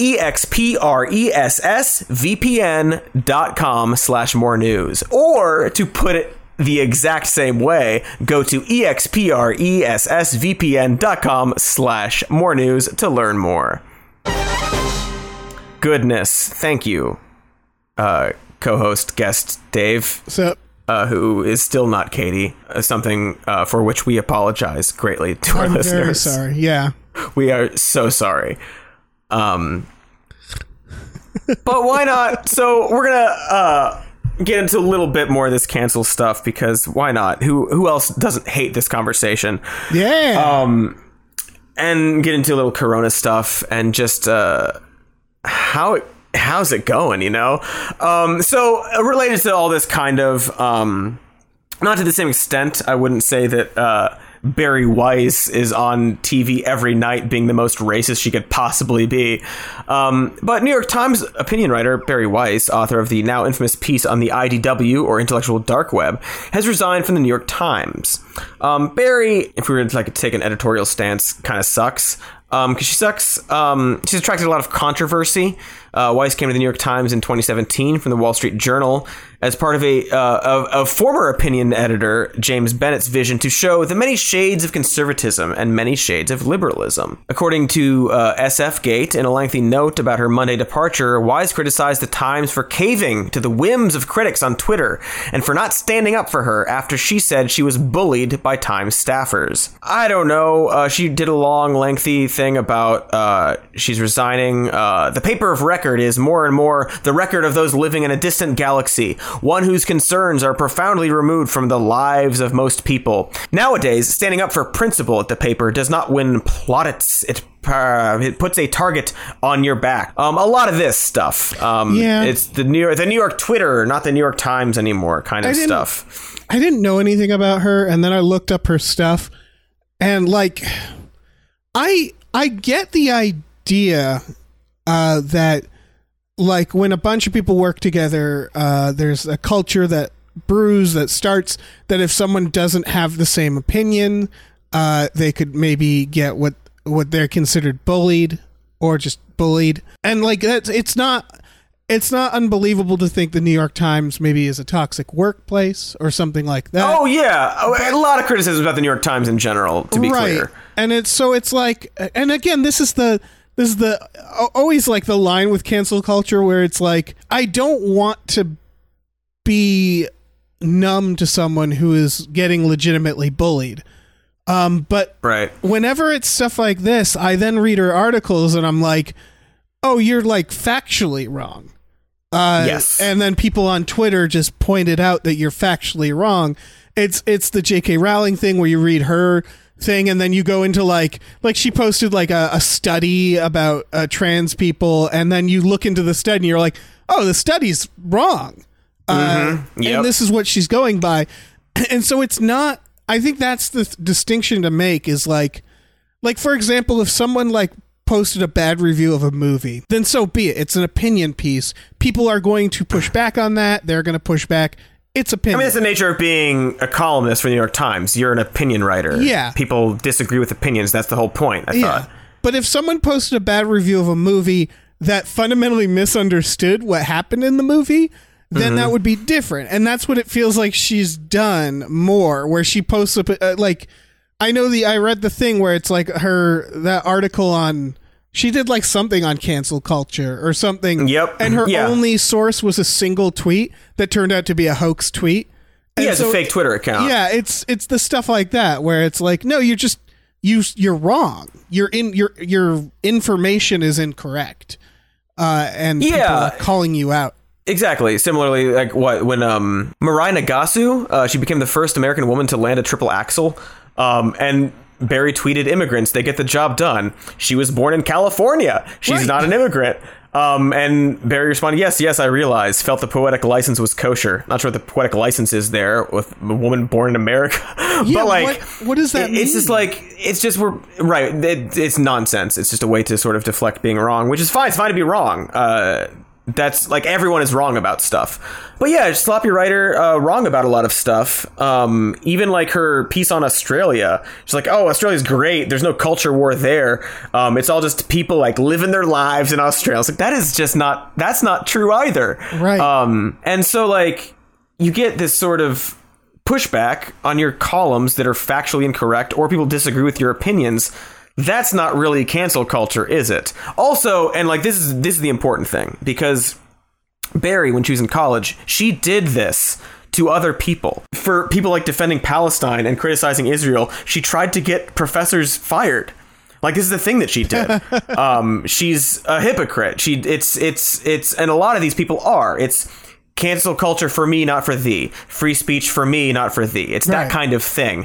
expressvpn.com/more news. Or to put it the exact same way, go to expressvpn.com/more news to learn more. Goodness, thank you, co-host guest Dave. What's up? Who is still not Katie, something for which we apologize greatly to our listeners. I'm very sorry, yeah. We are so sorry. But why not? So we're gonna get into a little bit more of this cancel stuff, because why not? Who else doesn't hate this conversation? Yeah. And get into a little Corona stuff and just how's it going, you know? So related to all this kind of, not to the same extent, I wouldn't say that Barry Weiss is on TV every night being the most racist she could possibly be. But New York Times opinion writer Barry Weiss, author of the now infamous piece on the IDW, or intellectual dark web, has resigned from the New York Times. Barry, if we were to take an editorial stance, kind of sucks. Because she sucks. She's attracted a lot of controversy. Weiss came to the New York Times in 2017 from the Wall Street Journal as part of a former opinion editor, James Bennett's vision to show the many shades of conservatism and many shades of liberalism. According to SFGate, in a lengthy note about her Monday departure, Weiss criticized the Times for caving to the whims of critics on Twitter and for not standing up for her after she said she was bullied by Times staffers. I don't know. She did a long, lengthy thing about she's resigning. The paper of record is more and more the record of those living in a distant galaxy, one whose concerns are profoundly removed from the lives of most people. Nowadays, standing up for principle at the paper does not win plaudits. It puts a target on your back. A lot of this stuff. It's the New York Twitter, not the New York Times anymore kind of stuff. I didn't know anything about her, and then I looked up her stuff, and I get the idea that, like, when a bunch of people work together, there's a culture that brews, that starts, that if someone doesn't have the same opinion, they could maybe get what they're considered bullied, or just bullied. And it's not unbelievable to think the New York Times maybe is a toxic workplace or something like that. Oh yeah, a lot of criticism about the New York Times in general, to be clear. And it's like, and again, this is always like the line with cancel culture where it's like, I don't want to be numb to someone who is getting legitimately bullied. But whenever it's stuff like this, I then read her articles and I'm like, oh, you're like factually wrong. Yes. And then people on Twitter just pointed out that you're factually wrong. It's the J.K. Rowling thing where you read her thing and then you go into like she posted like a study about trans people, and then you look into the study and you're like, oh, the study's wrong. And this is what she's going by. And so it's not, I think that's the distinction to make, is like for example, if someone like posted a bad review of a movie, then so be it. It's an opinion piece. People are going to push back on that. They're going to push back. It's opinion. I mean, it's the nature of being a columnist for the New York Times. You're an opinion writer. Yeah. People disagree with opinions. That's the whole point, I thought. But if someone posted a bad review of a movie that fundamentally misunderstood what happened in the movie, then that would be different. And that's what it feels like she's done more, where she posts like, I read the thing where it's like that article on, she did like something on cancel culture or something. Yep. And her only source was a single tweet that turned out to be a hoax tweet. And it's a fake Twitter account. Yeah, it's the stuff like that where it's like, no, you're wrong. Your information is incorrect. And people are calling you out. Exactly. Similarly, like when Mirai Nagasu, she became the first American woman to land a triple axel, and Barry tweeted, "Immigrants, they get the job done. She was born in California. She's not an immigrant." And Barry responded, yes, I realized. Felt the poetic license was kosher. Not sure what the poetic license is there with a woman born in America. Yeah, but like, what does that mean? It's just like, we're right. It's nonsense. It's just a way to sort of deflect being wrong, which is fine. It's fine to be wrong. That's like, everyone is wrong about stuff. But yeah, sloppy writer, wrong about a lot of stuff. Even like her piece on Australia, she's like, oh, Australia's great. There's no culture war there. It's all just people like living their lives in Australia. It's like, that's not true either. Right. And so like, you get this sort of pushback on your columns that are factually incorrect, or people disagree with your opinions. That's not really cancel culture, is it? Also, and like, this is the important thing, because Barry, when she was in college, she did this to other people. For people like defending Palestine and criticizing Israel, she tried to get professors fired. Like, this is the thing that she did. She's a hypocrite. It's and a lot of these people are. It's cancel culture for me, not for thee. Free speech for me, not for thee. It's that kind of thing.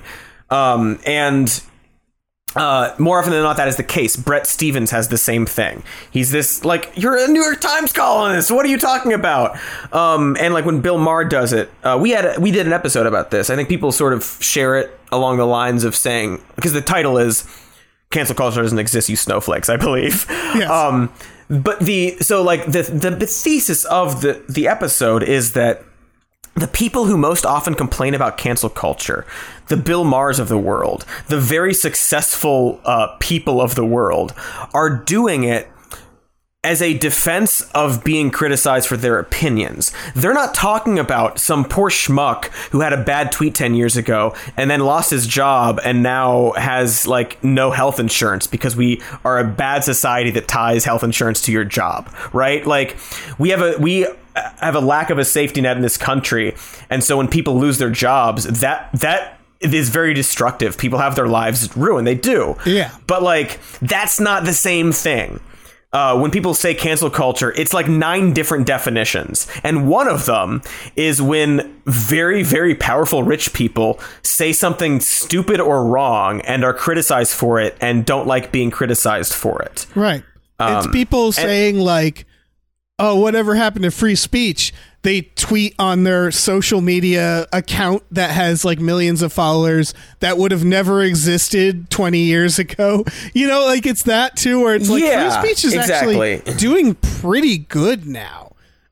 More often than not, that is the case. Brett Stevens has the same thing. He's this, like, you're a New York Times columnist. What are you talking about? And like when Bill Maher does it, we did an episode about this. I think people sort of share it along the lines of saying, because the title is "Cancel Culture Doesn't Exist, You Snowflakes," I believe. Yes. But the thesis of the episode is that the people who most often complain about cancel culture, the Bill Mahers of the world, the very successful people of the world, are doing it as a defense of being criticized for their opinions. They're not talking about some poor schmuck who had a bad tweet 10 years ago and then lost his job and now has like no health insurance because we are a bad society that ties health insurance to your job, right? Like, we have a lack of a safety net in this country, and so when people lose their jobs, that is very destructive. People have their lives ruined. They do. Yeah. But like, that's not the same thing. When people say cancel culture, it's like 9 different definitions. And one of them is when very, very powerful rich people say something stupid or wrong and are criticized for it and don't like being criticized for it. Right. It's people saying like, oh, whatever happened to free speech? They tweet on their social media account that has like millions of followers that would have never existed 20 years ago. You know, like, it's that too, where it's like, free speech is actually doing pretty good now.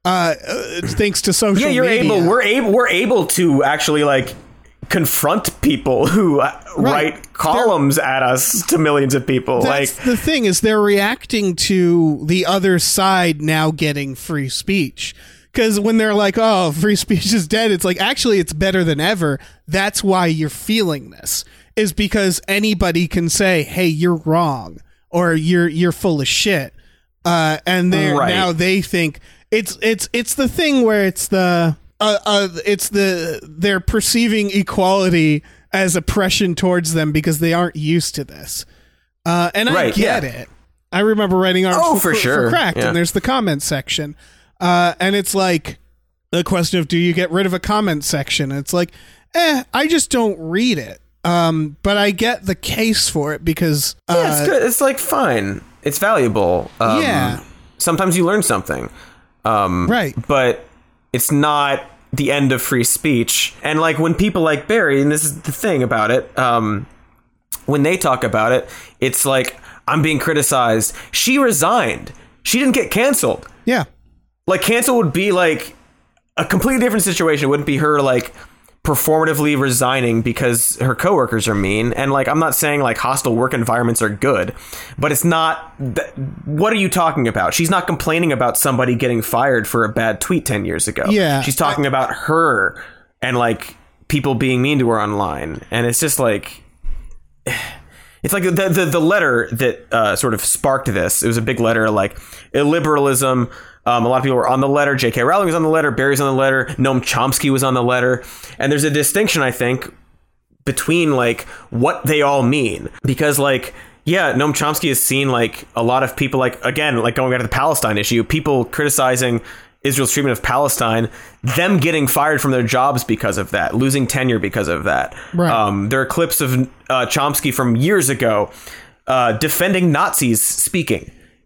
Thanks to social media. We're able to actually like confront people who write columns at us to millions of people. That's like, the thing is, they're reacting to the other side now getting free speech. Because when they're like, oh, free speech is dead, it's like, actually, it's better than ever. That's why you're feeling this, is because anybody can say, hey, you're wrong, or you're full of shit. And now they think it's the thing where they're perceiving equality as oppression towards them because they aren't used to this. And I get it. I remember writing articles for Cracked, and there's the comment section. And it's like the question of, do you get rid of a comment section? And it's like, I just don't read it. But I get the case for it because it's good. It's like, fine. It's valuable. Sometimes you learn something. Right. But it's not the end of free speech. And like, when people like Barry, and this is the thing about it, when they talk about it, it's like, I'm being criticized. She resigned. She didn't get canceled. Yeah. Like, cancel would be like a completely different situation. It wouldn't be her like performatively resigning because her coworkers are mean. And like, I'm not saying like hostile work environments are good, but it's not. What are you talking about? She's not complaining about somebody getting fired for a bad tweet 10 years ago. Yeah. She's talking about her and like people being mean to her online. And it's just like, it's like the letter that sort of sparked this. It was a big letter, like illiberalism. A lot of people were on the letter. J.K. Rowling was on the letter. Barry's on the letter. Noam Chomsky was on the letter. And there's a distinction, I think, between like what they all mean. Because like, yeah, Noam Chomsky has seen like a lot of people, like, again, like going back to the Palestine issue, people criticizing Israel's treatment of Palestine, them getting fired from their jobs because of that, losing tenure because of that. Right. There are clips of Chomsky from years ago defending Nazis speaking.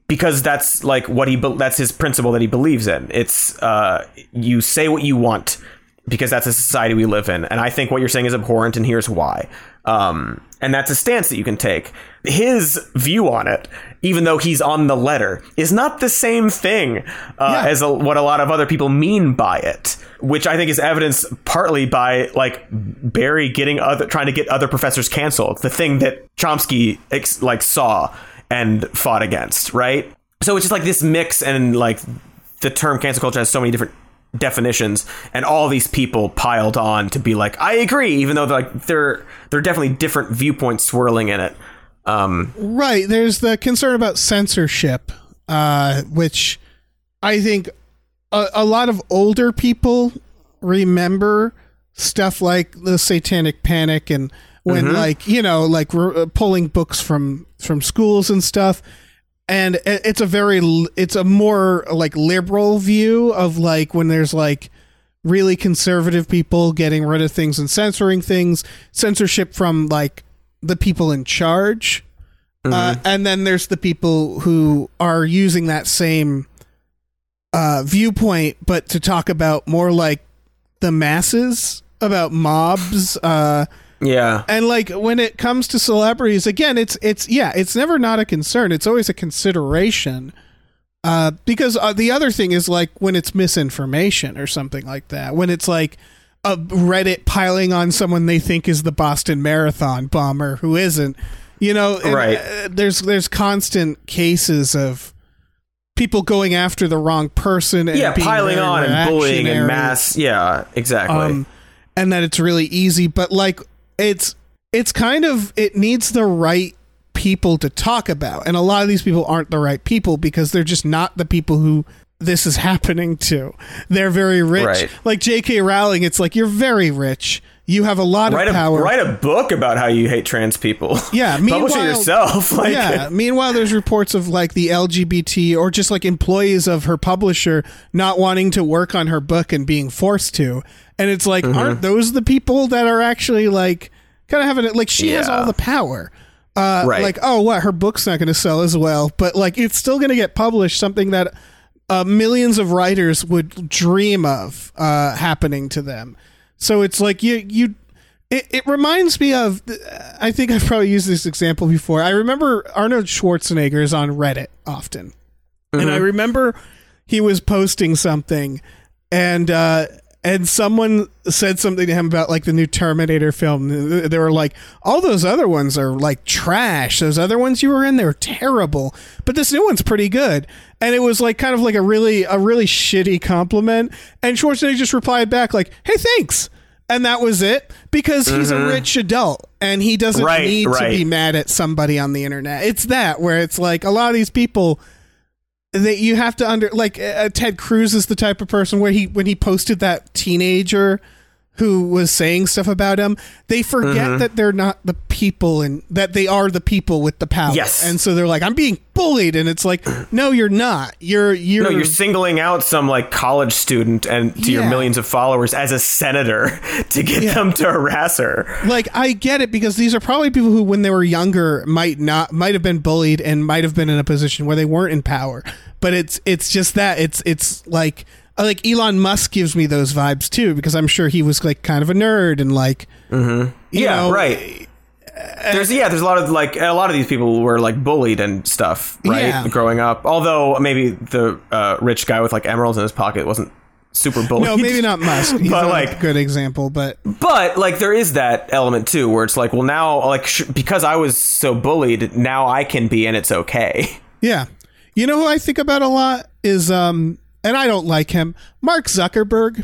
because that's like that's his principle that he believes in. It's you say what you want because that's a society we live in. And I think what you're saying is abhorrent, and here's why. And that's a stance that you can take. His view on it, even though he's on the letter, is not the same thing as what a lot of other people mean by it, which I think is evidenced partly by like Barry trying to get other professors canceled, the thing that Chomsky saw and fought against, right? So it's just like this mix, and like the term cancel culture has so many different definitions, and all these people piled on to be like, I agree, even though there are definitely different viewpoints swirling in it. Right. There's the concern about censorship, which I think a lot of older people remember stuff like the Satanic Panic, and when pulling books from schools and stuff. And it's a more like liberal view of like when there's like really conservative people getting rid of things and censoring things, censorship from like the people in charge. And then there's the people who are using that same viewpoint, but to talk about more like the masses, about mobs. Yeah. And like when it comes to celebrities, again, it's never not a concern. It's always a consideration. Because the other thing is like when it's misinformation or something like that, when it's like a Reddit piling on someone they think is the Boston Marathon bomber who isn't, right. There's constant cases of people going after the wrong person and being piling on and bullying and mass. Yeah, exactly. And that it's really easy, but like, it's kind of, it needs the right people to talk about. And a lot of these people aren't the right people because they're just not the people who this is happening to. They're very rich. Right. Like J.K. Rowling, it's like, you're very rich. You have a lot of power. Write a book about how you hate trans people. Yeah. Publish it yourself. Meanwhile, there's reports of like the LGBT or just like employees of her publisher not wanting to work on her book and being forced to. And it's like, aren't those the people that are actually like kind of having it? Like she has all the power. Right. Like, oh, what? Her book's not going to sell as well, but like it's still going to get published. Something that millions of writers would dream of happening to them. So it's like it reminds me of, I think I've probably used this example before. I remember Arnold Schwarzenegger is on Reddit often. And I remember he was posting something and someone said something to him about like the new Terminator film. They were like, all those other ones are like trash. Those other ones you were in, they're terrible. But this new one's pretty good. And it was like kind of like a really shitty compliment. And Schwarzenegger just replied back like, hey, thanks. And that was it, because he's a rich adult and he doesn't need to be mad at somebody on the internet. It's that where it's like a lot of these people that you have to Ted Cruz is the type of person where when he posted that teenager who was saying stuff about him, they forget that they're not the people and that they are the people with the power. Yes. And so they're like, I'm being bullied. And it's like, no, you're not. You're singling out some like college student and to your millions of followers as a senator to get them to harass her. Like, I get it, because these are probably people who, when they were younger, might have been bullied and might have been in a position where they weren't in power. But it's just that it's like Elon Musk gives me those vibes too, because I'm sure he was like kind of a nerd and like, you know, right. There's a lot of these people were like bullied and stuff, right? Growing up. Although maybe the rich guy with like emeralds in his pocket wasn't super bullied. No, maybe not Musk. He's not like a good example, but like there is that element too, where it's like, well, now like because I was so bullied, now I can be, and it's okay. Yeah. You know who I think about a lot is, and I don't like him, Mark Zuckerberg.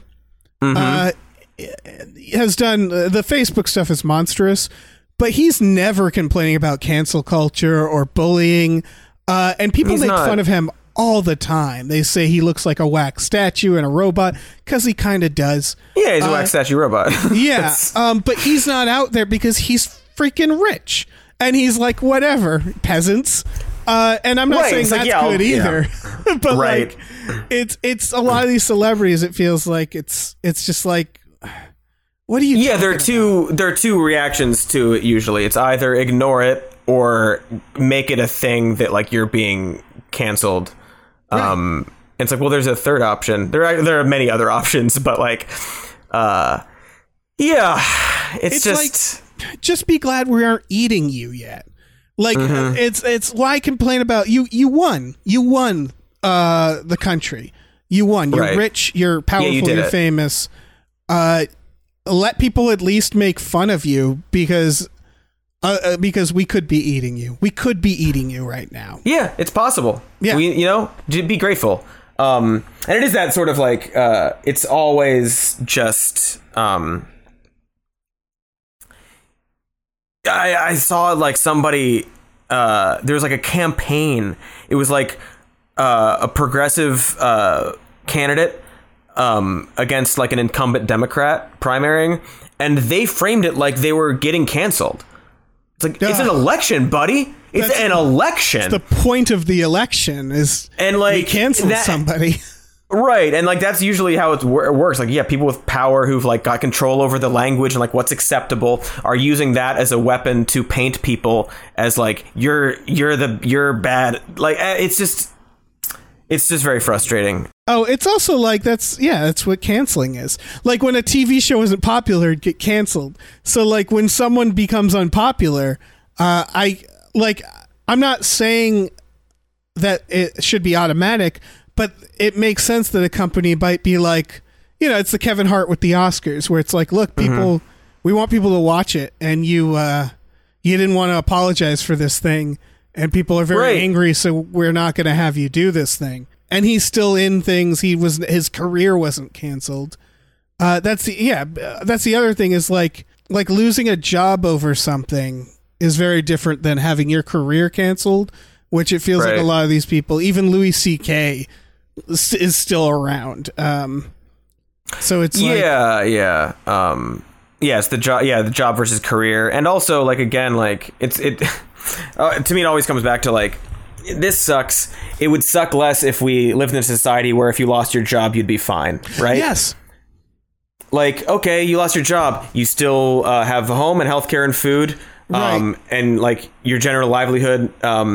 Has done, the Facebook stuff is monstrous, but he's never complaining about cancel culture or bullying. And people make fun of him all the time. They say he looks like a wax statue and a robot, because he kind of does. Yeah, he's a wax statue robot. Yeah. But he's not out there because he's freaking rich. And he's like, whatever, peasants. And I'm not saying that's good either, but like it's a lot of these celebrities. It feels like it's just like, what do you? Yeah, there are two reactions to it. Usually, it's either ignore it or make it a thing that like you're being canceled. And it's like, well, there's a third option. There are many other options, but like, it's just like, just be glad we aren't eating you yet. Like, it's why complain about you. You won the country. You won. You're rich. You're powerful. You're famous. Let people at least make fun of you because we could be eating you. We could be eating you right now. Yeah, it's possible. Yeah, be grateful. And it is that sort of like it's always just. I saw like somebody. There was like a campaign. It was like a progressive candidate against like an incumbent Democrat primarying, and they framed it like they were getting canceled. It's like it's an election, buddy. It's an election. The point of the election is and like we canceled somebody. Right, and like that's usually how it works. Like, yeah, people with power who've like got control over the language and like what's acceptable are using that as a weapon to paint people as like you're bad. Like it's just very frustrating. Oh, it's also like that's what canceling is. Like when a TV show isn't popular, it get canceled. So like when someone becomes unpopular, I'm not saying that it should be automatic. But it makes sense that a company might be like, it's the Kevin Hart with the Oscars, where it's like, look, people, we want people to watch it, and you didn't want to apologize for this thing, and people are very angry, so we're not going to have you do this thing. And he's still in things. His career wasn't canceled. That's the other thing is like losing a job over something is very different than having your career canceled, which it feels like a lot of these people, even Louis C.K. is still around. So it's like, it's the job versus career. And also like, again, like to me, it always comes back to like, this sucks. It would suck less if we lived in a society where if you lost your job, you'd be fine. Right. Yes. Like, okay, you lost your job. You still have a home and healthcare and food. Right. And like your general livelihood.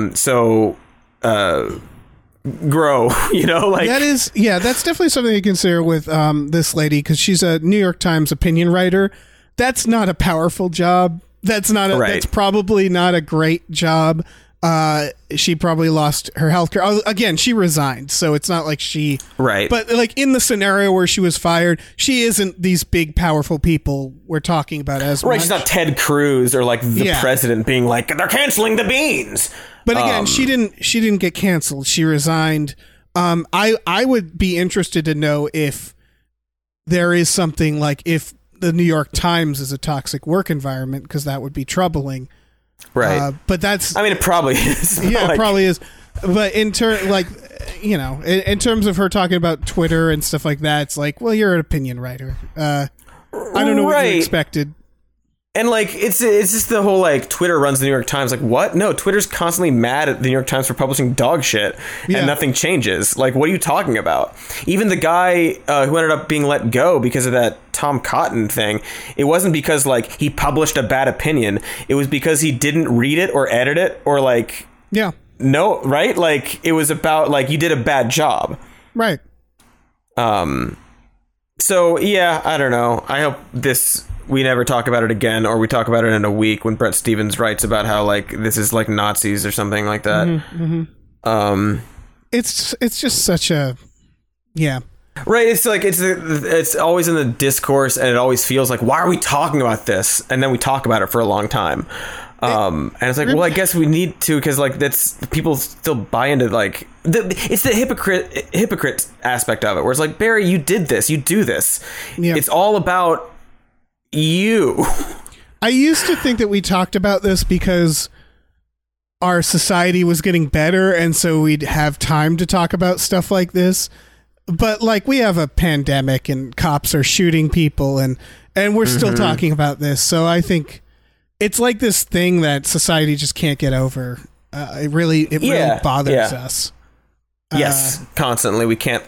Grow, like that's definitely something to consider with this lady, because she's a New York Times opinion writer. That's not a powerful job. That's probably not a great job. She probably lost her healthcare. Oh, again, she resigned, so it's not like she but like in the scenario where she was fired, she isn't these big powerful people we're talking about as much. She's not Ted Cruz or like the president being like, they're canceling the beans. But again, she didn't get canceled. She resigned. I would be interested to know if there is something like if the New York Times is a toxic work environment, because that would be troubling. Right. But that's, I mean, it probably is. Yeah, it probably is. But in terms of her talking about Twitter and stuff like that, it's like, well, you're an opinion writer. I don't know what you expected. And like, it's just the whole like Twitter runs the New York Times. Like, what? No, Twitter's constantly mad at the New York Times for publishing dog shit, and nothing changes. Like, what are you talking about? Even the guy who ended up being let go because of that Tom Cotton thing, it wasn't because like he published a bad opinion. It was because he didn't read it or edit it or like no, right? Like it was about like you did a bad job, right? So yeah, I don't know. I hope we never talk about it again, or we talk about it in a week when Bret Stephens writes about how like this is like Nazis or something like that. It's just such a right. It's like it's always in the discourse, and it always feels like, why are we talking about this? And then we talk about it for a long time. And it's like, well, I guess we need to, because like that's people still buy into like it's the hypocrite aspect of it, where it's like, Barry, you did this, you do this. It's all about you. I used to think that we talked about this because our society was getting better, and so we'd have time to talk about stuff like this. But like, we have a pandemic and cops are shooting people, and we're still talking about this. So I think it's like this thing that society just can't get over. It really bothers us. Yes, constantly. We can't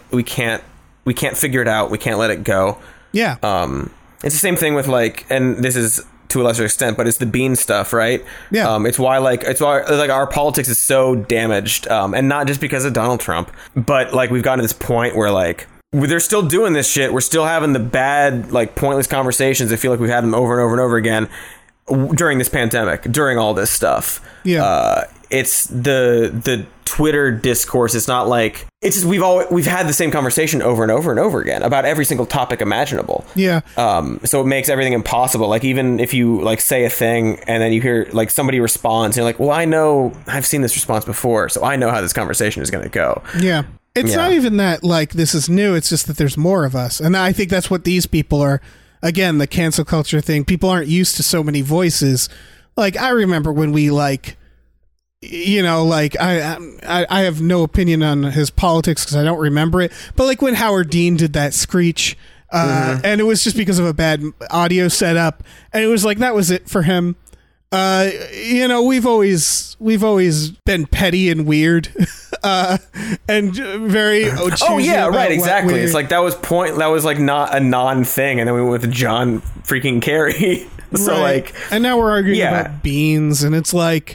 figure it out. We can't let it go. Yeah. It's the same thing with like, and this is to a lesser extent, but it's the bean stuff, right? Yeah. It's why our politics is so damaged, and not just because of Donald Trump, but like we've gotten to this point where like they're still doing this shit. We're still having the bad, like pointless conversations. I feel like we've had them over and over and over again during this pandemic, during all this stuff. Yeah. It's the Twitter discourse. It's not like it's just we've had the same conversation over and over and over again about every single topic imaginable. Yeah. So it makes everything impossible. Like even if you like say a thing and then you hear like somebody responds, and you're like, well, I know I've seen this response before, so I know how this conversation is going to go. Yeah. It's not even that like this is new. It's just that there's more of us, and I think that's what these people are. Again, the cancel culture thing. People aren't used to so many voices. Like I remember when we like. You know, like I have no opinion on his politics because I don't remember it. But like when Howard Dean did that screech, and it was just because of a bad audio setup, and it was like that was it for him. You know, we've always been petty and weird, and very. Oh yeah, right, exactly. It's like that was like not a non-thing, and then we went with John freaking Kerry. So right. Like, and now we're arguing about beans, and it's like.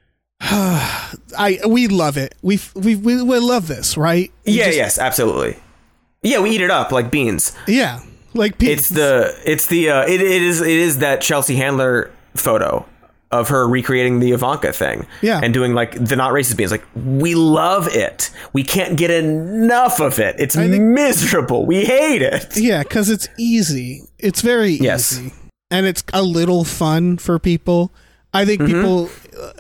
We love it. We love this, right? Yes, absolutely. Yeah, we eat it up like beans. Yeah, like beans. It is that Chelsea Handler photo of her recreating the Ivanka thing. Yeah, and doing like the not racist beans. Like we love it. We can't get enough of it. It's miserable. We hate it. Yeah, because it's easy. It's very easy, and it's a little fun for people. I think people,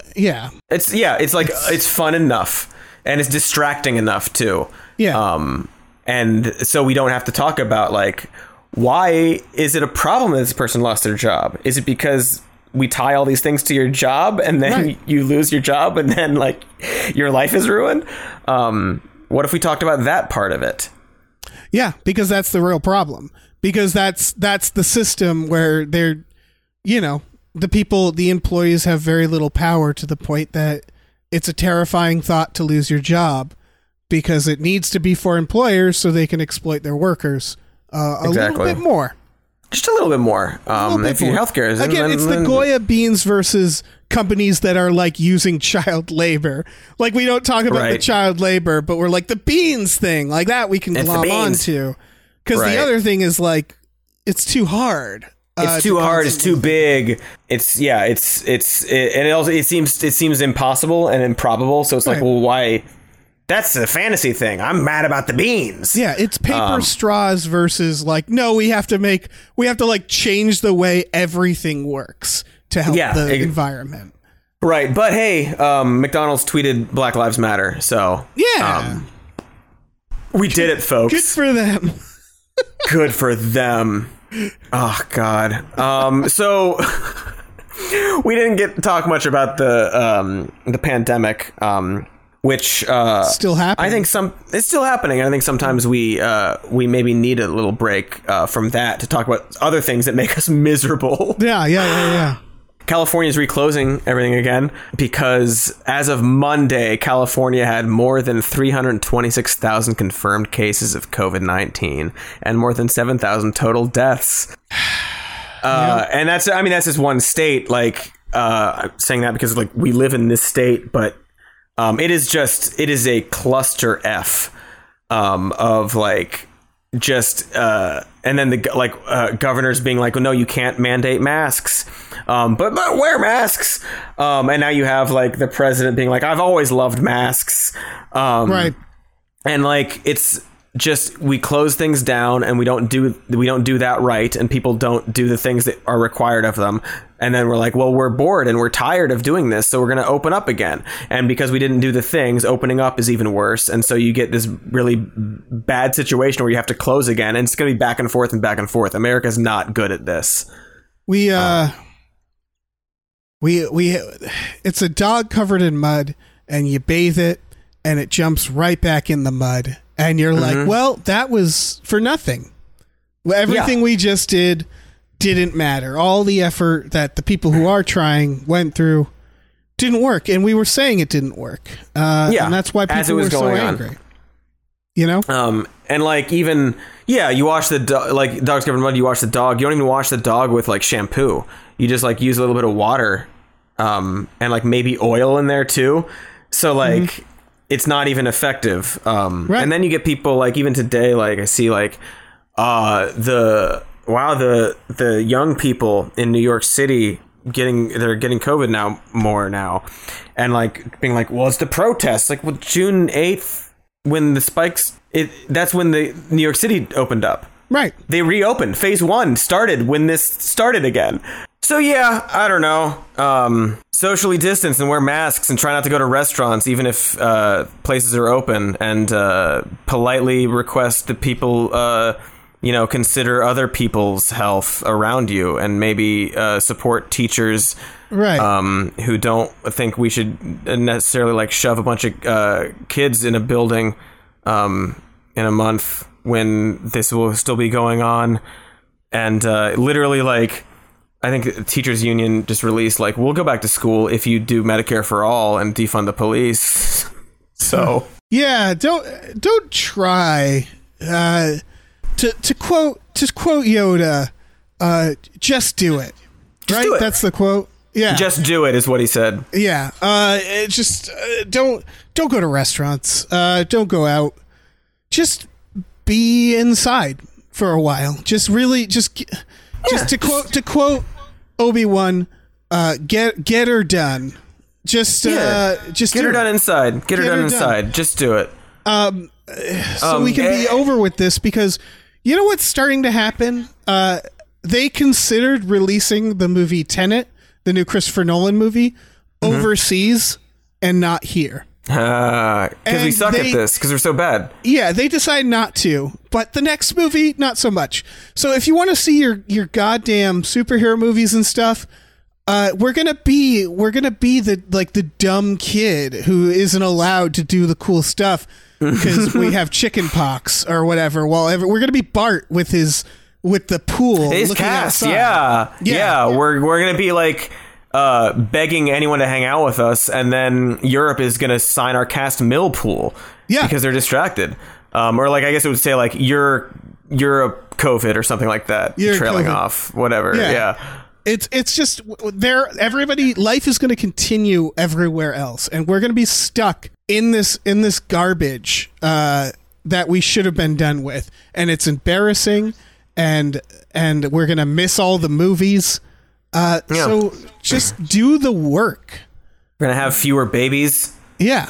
it's fun enough, and it's distracting enough too. Yeah. And so we don't have to talk about like, why is it a problem that this person lost their job? Is it because we tie all these things to your job and then you lose your job and then like your life is ruined? What if we talked about that part of it? Yeah, because that's the real problem. Because that's the system where they're, you know, the employees have very little power to the point that it's a terrifying thought to lose your job because it needs to be for employers so they can exploit their workers a little bit more. Just a little bit more. If your healthcare is again, it's the Goya beans versus companies that are like using child labor. Like we don't talk about the child labor, but we're like the beans thing, like that we can glom onto. Because the other thing is like it's too hard. It's too hard. It's too big. And it also seems impossible and improbable. So it's like, well, why? That's a fantasy thing. I'm mad about the beans. Yeah, it's paper straws versus like, no, we have to like change the way everything works to help the environment. Right, but hey, McDonald's tweeted Black Lives Matter, so we did it, folks. Good for them. Good for them. Oh God. So we didn't get to talk much about the pandemic, which still happening. I think it's still happening. I think sometimes we maybe need a little break from that to talk about other things that make us miserable. Yeah. California is reclosing everything again because as of Monday, California had more than 326,000 confirmed cases of COVID-19 and more than 7,000 total deaths. And that's just one state. Like I'm saying that because like we live in this state, but it is a cluster F of like just and then the governors being like, oh, no, you can't mandate masks, but wear masks, and now you have like the president being like, I've always loved masks, right, and like it's just we close things down and we don't do that right, and people don't do the things that are required of them, and then we're like, well, we're bored and we're tired of doing this, so we're going to open up again, and because we didn't do the things, opening up is even worse, and so you get this really bad situation where you have to close again, and it's going to be back and forth and back and forth. America's not good at this. We it's a dog covered in mud, and you bathe it and it jumps right back in the mud. And you're like, well, that was for nothing. Everything we just didn't matter. All the effort that the people who are trying went through didn't work. And we were saying it didn't work. And that's why people were so angry. you know? And like even you wash the like dogs covered in mud. You wash the dog. You don't even wash the dog with like shampoo. You just like use a little bit of water, and like maybe oil in there too. So like it's not even effective. Right. And then you get people like even today, like I see like the young people in New York City getting COVID now, and like being like, well, it's the protests. Like, well, June 8th when the spikes. That's when the New York City opened up. Right. They reopened. Phase 1 started when this started again. So yeah, I don't know. Socially distance and wear masks and try not to go to restaurants, even if places are open, and politely request that people, consider other people's health around you, and maybe support teachers, right? Who don't think we should necessarily like shove a bunch of kids in a building in a month when this will still be going on. And literally, like, I think the teachers union just released like, we'll go back to school if you do Medicare for all and defund the police. So yeah, don't try to quote Yoda, just do it. Just right? do it. That's the quote. Yeah. Just do it is what he said. Yeah. Don't go to restaurants. Don't go out. Just be inside for a while. Just to quote Obi-Wan, get her done. Just get her done inside. Get her done inside. Just do it. So we can be over with this, because you know what's starting to happen? They considered releasing the movie Tenet, the new Christopher Nolan movie, overseas and not here. Because we suck at this, because we're so bad. Yeah, they decide not to. But the next movie, not so much. So if you want to see your goddamn superhero movies and stuff, we're gonna be the dumb kid who isn't allowed to do the cool stuff because we have chicken pox or whatever. Well, we're gonna be Bart with the pool. His cast, yeah. We're gonna be like begging anyone to hang out with us, and then Europe is gonna sign our cast mill pool, because they're distracted. Or like I guess it would say like you're a COVID or something like that, trailing COVID off, whatever. Yeah. It's just everybody, life is going to continue everywhere else, and we're going to be stuck in this garbage that we should have been done with, and it's embarrassing, and we're going to miss all the movies. So just do the work. We're going to have fewer babies. Yeah.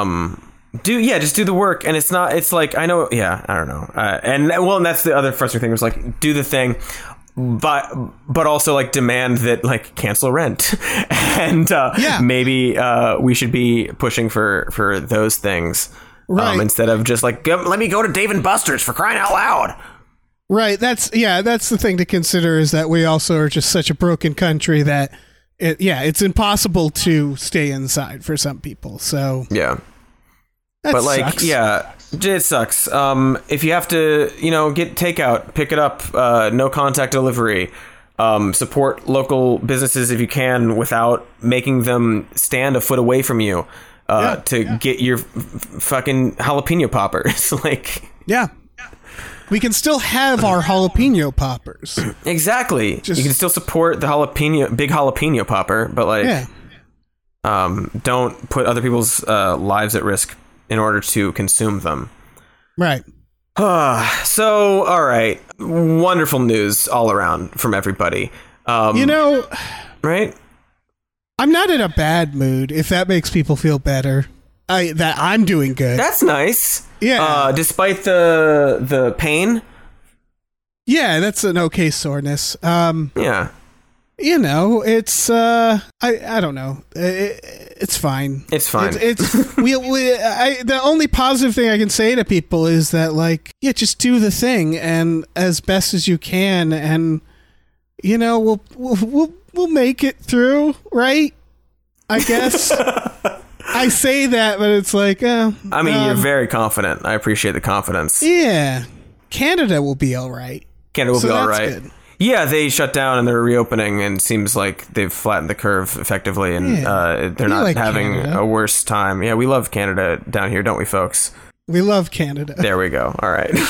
Just do the work. And it's like, I know, I don't know. And that's the other frustrating thing, was like, do the thing, but also like demand that like cancel Rent. And maybe we should be pushing for those things, right, instead of just like, let me go to Dave & Buster's, for crying out loud. Right. That's the thing to consider, is that we also are just such a broken country that it's impossible to stay inside for some people. So but like, sucks. It sucks. If you have to, get takeout, pick it up, no contact delivery, support local businesses if you can without making them stand a foot away from you, to get your fucking jalapeno poppers. Like, we can still have our jalapeno poppers. Exactly. You can still support the big jalapeno popper, but like, don't put other people's lives at risk in order to consume them. Right. So, all right. Wonderful news all around from everybody. Right? I'm not in a bad mood, if that makes people feel better. That I'm doing good. That's nice. Yeah. Despite the pain. Yeah, that's an okay soreness. Yeah. It's I don't know. It's fine. It's fine. The only positive thing I can say to people is that, like, just do the thing, and as best as you can, and we'll make it through, right? I guess. I say that, but it's like, you're very confident. I appreciate the confidence. Yeah. Canada will be all right. Canada will be all right. Good. Yeah, they shut down and they're reopening, and seems like they've flattened the curve effectively, and they're not having a worse time. Yeah, we love Canada down here, don't we, folks? We love Canada. There we go. All right.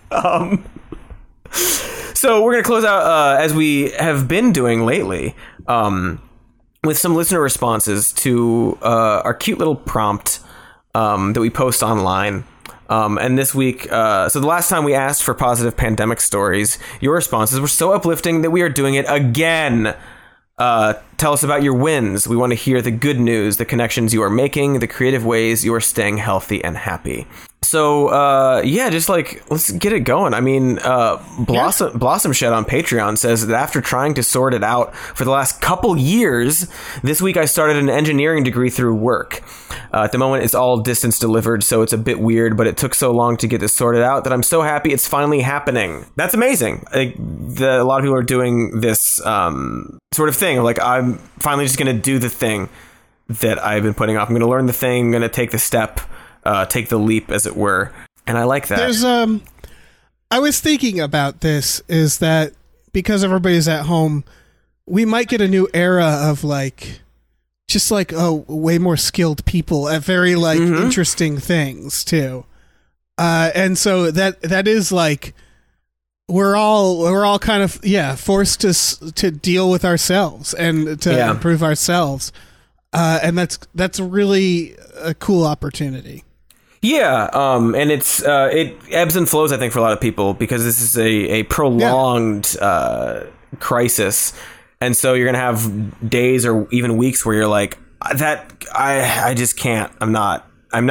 So we're going to close out, as we have been doing lately, with some listener responses to our cute little prompt that we post online. And this week, so the last time we asked for positive pandemic stories, your responses were so uplifting that we are doing it again. Tell us about your wins. We want to hear the good news, the connections you are making, the creative ways you are staying healthy and happy. So, yeah, just like, let's get it going. I mean, Blossom Shed on Patreon says that after trying to sort it out for the last couple years, this week I started an engineering degree through work. At the moment, it's all distance delivered, so it's a bit weird, but it took so long to get this sorted out that I'm so happy it's finally happening. That's amazing. A lot of people are doing this sort of thing. Like, I'm finally just going to do the thing that I've been putting off. I'm going to learn the thing. I'm going to take the step. Take the leap, as it were, and I like that. There's I was thinking about this, is that because everybody's at home, we might get a new era of like, just like way more skilled people at very like interesting things too, and so that is like we're all kind of forced to deal with ourselves and to improve ourselves, and that's really a cool opportunity. Yeah, and it's it ebbs and flows, I think, for a lot of people, because this is a prolonged crisis, and so you're gonna have days or even weeks where you're like, that I just can't. I'm not.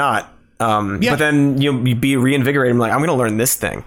But then you'll be reinvigorated. I'm like, I'm gonna learn this thing.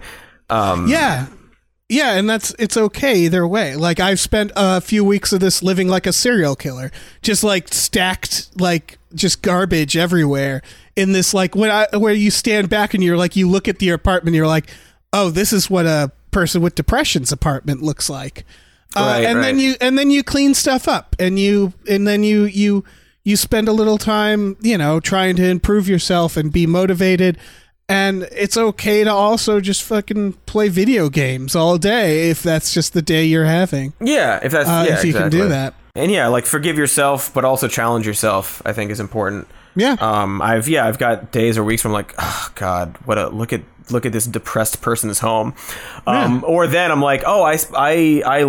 Yeah, and it's okay either way. Like, I've spent a few weeks of this living like a serial killer, just like stacked like just garbage everywhere in this, like, where you stand back and you're like, you look at the apartment and you're like, oh, this is what a person with depression's apartment looks like. Then you clean stuff up and then you spend a little time, trying to improve yourself and be motivated. And it's okay to also just fucking play video games all day if that's just the day you're having. Yeah, if you can do that. And like, forgive yourself, but also challenge yourself, I think, is important. Yeah. I've got days or weeks where I'm like, oh God, look at this depressed person's home. Or then I'm like, oh, I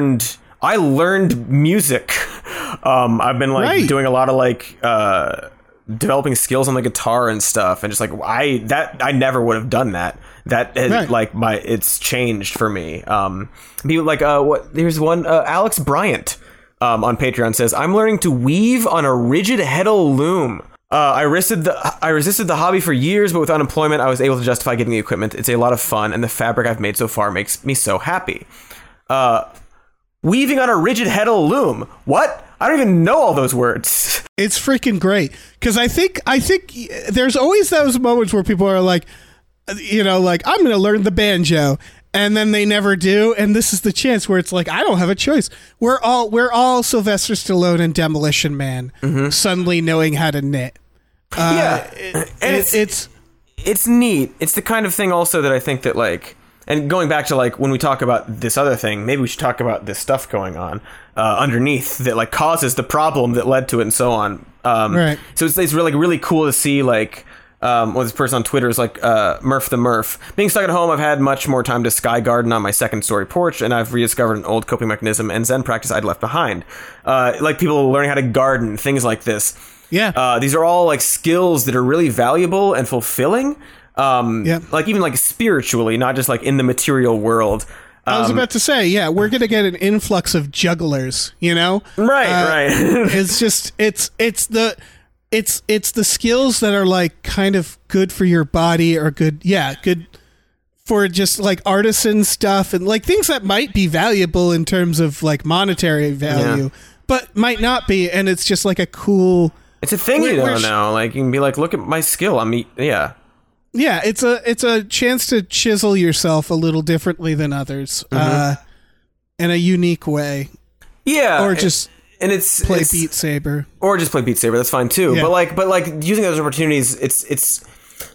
learned music. I've been like doing a lot of like developing skills on the guitar and stuff, and just like I never would have done that. It's changed for me. People like here's one, Alex Bryant on Patreon says, I'm learning to weave on a rigid heddle loom. I resisted the hobby for years, but with unemployment, I was able to justify getting the equipment. It's a lot of fun, and the fabric I've made so far makes me so happy. Weaving on a rigid heddle loom. What? I don't even know all those words. It's freaking great, because I think there's always those moments where people are like, like, I'm going to learn the banjo, and then they never do. And this is the chance where it's like, I don't have a choice. We're all Sylvester Stallone and Demolition Man, suddenly knowing how to knit. It's neat. It's the kind of thing also that I think that, like, and going back to like when we talk about this other thing, maybe we should talk about this stuff going on underneath that like causes the problem that led to it and so on. Right. So it's really cool to see like this person on Twitter is like Murph the Murph. Being stuck at home, I've had much more time to sky garden on my second story porch, and I've rediscovered an old coping mechanism and Zen practice I'd left behind. Like people learning how to garden, things like this. Yeah. These are all like skills that are really valuable and fulfilling. Like even like spiritually, not just like in the material world. I was about to say, we're going to get an influx of jugglers, Right. It's just, it's the skills that are like kind of good for your body, or good for just like artisan stuff and like things that might be valuable in terms of like monetary value, but might not be. And it's just like a cool, it's a thing you don't know. Like you can be like, look at my skill. Yeah, it's a chance to chisel yourself a little differently than others, in a unique way. Yeah, or just play Beat Saber, or just play Beat Saber. That's fine too. Yeah. But like using those opportunities, it's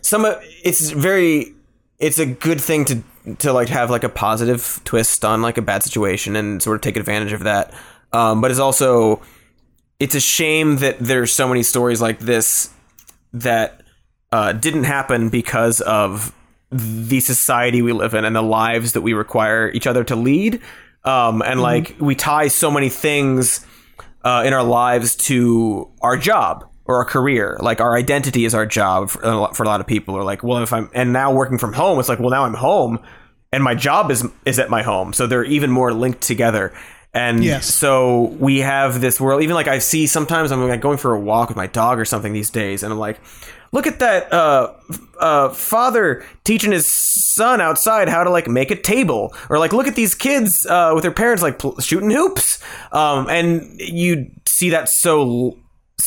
a good thing to like have like a positive twist on like a bad situation and sort of take advantage of that. But it's a shame that there's so many stories like this that didn't happen because of the society we live in and the lives that we require each other to lead. And like we tie so many things in our lives to our job or our career. Like our identity is our job for a lot of people. Or like, well, and now working from home, it's like, well, now I'm home and my job is at my home. So they're even more linked together. And so we have this world, even like I see sometimes I'm like going for a walk with my dog or something these days. And I'm like, look at that father teaching his son outside how to like make a table, or like look at these kids with their parents like shooting hoops, and you see that so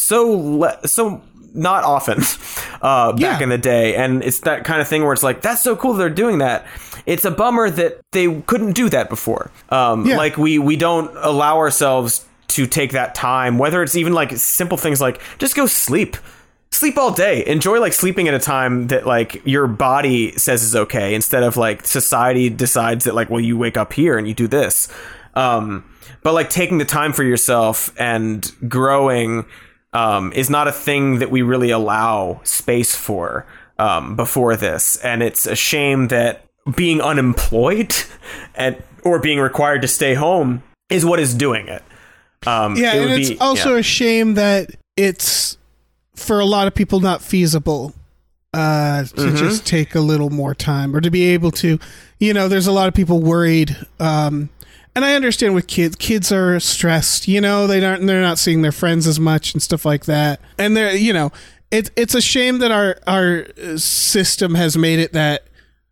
not often back in the day, and it's that kind of thing where it's like that's so cool they're doing that. It's a bummer that they couldn't do that before. Like we don't allow ourselves to take that time, whether it's even like simple things like just go sleep all day. Enjoy like sleeping at a time that like your body says is okay, instead of like society decides that like, well, you wake up here and you do this. But like taking the time for yourself and growing is not a thing that we really allow space for before this. And it's a shame that being unemployed or being required to stay home is what is doing it. And it's also a shame that it's, for a lot of people, not feasible to just take a little more time, or to be able to, there's a lot of people worried. And I understand with kids are stressed, they're not seeing their friends as much and stuff like that. And they're, it's a shame that our system has made it that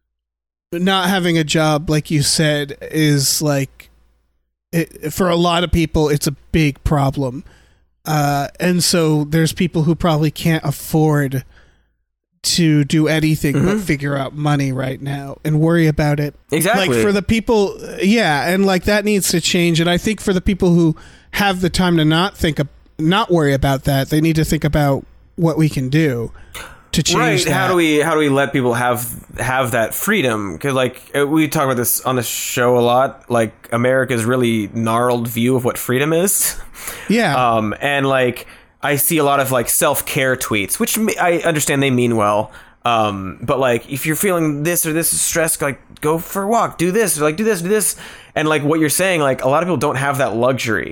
not having a job, like you said, is like, for a lot of people, it's a big problem. And so there's people who probably can't afford to do anything but figure out money right now and worry about it. Exactly. Like for the people, and like that needs to change. And I think for the people who have the time to not worry about that, they need to think about what we can do to change that. How do we let people have that freedom? Because like we talk about this on the show a lot, like America's really gnarled view of what freedom is. And like I see a lot of like self-care tweets, which I understand they mean well, but like if you're feeling this or this stress, like go for a walk, do this, or like do this, and like what you're saying, like a lot of people don't have that luxury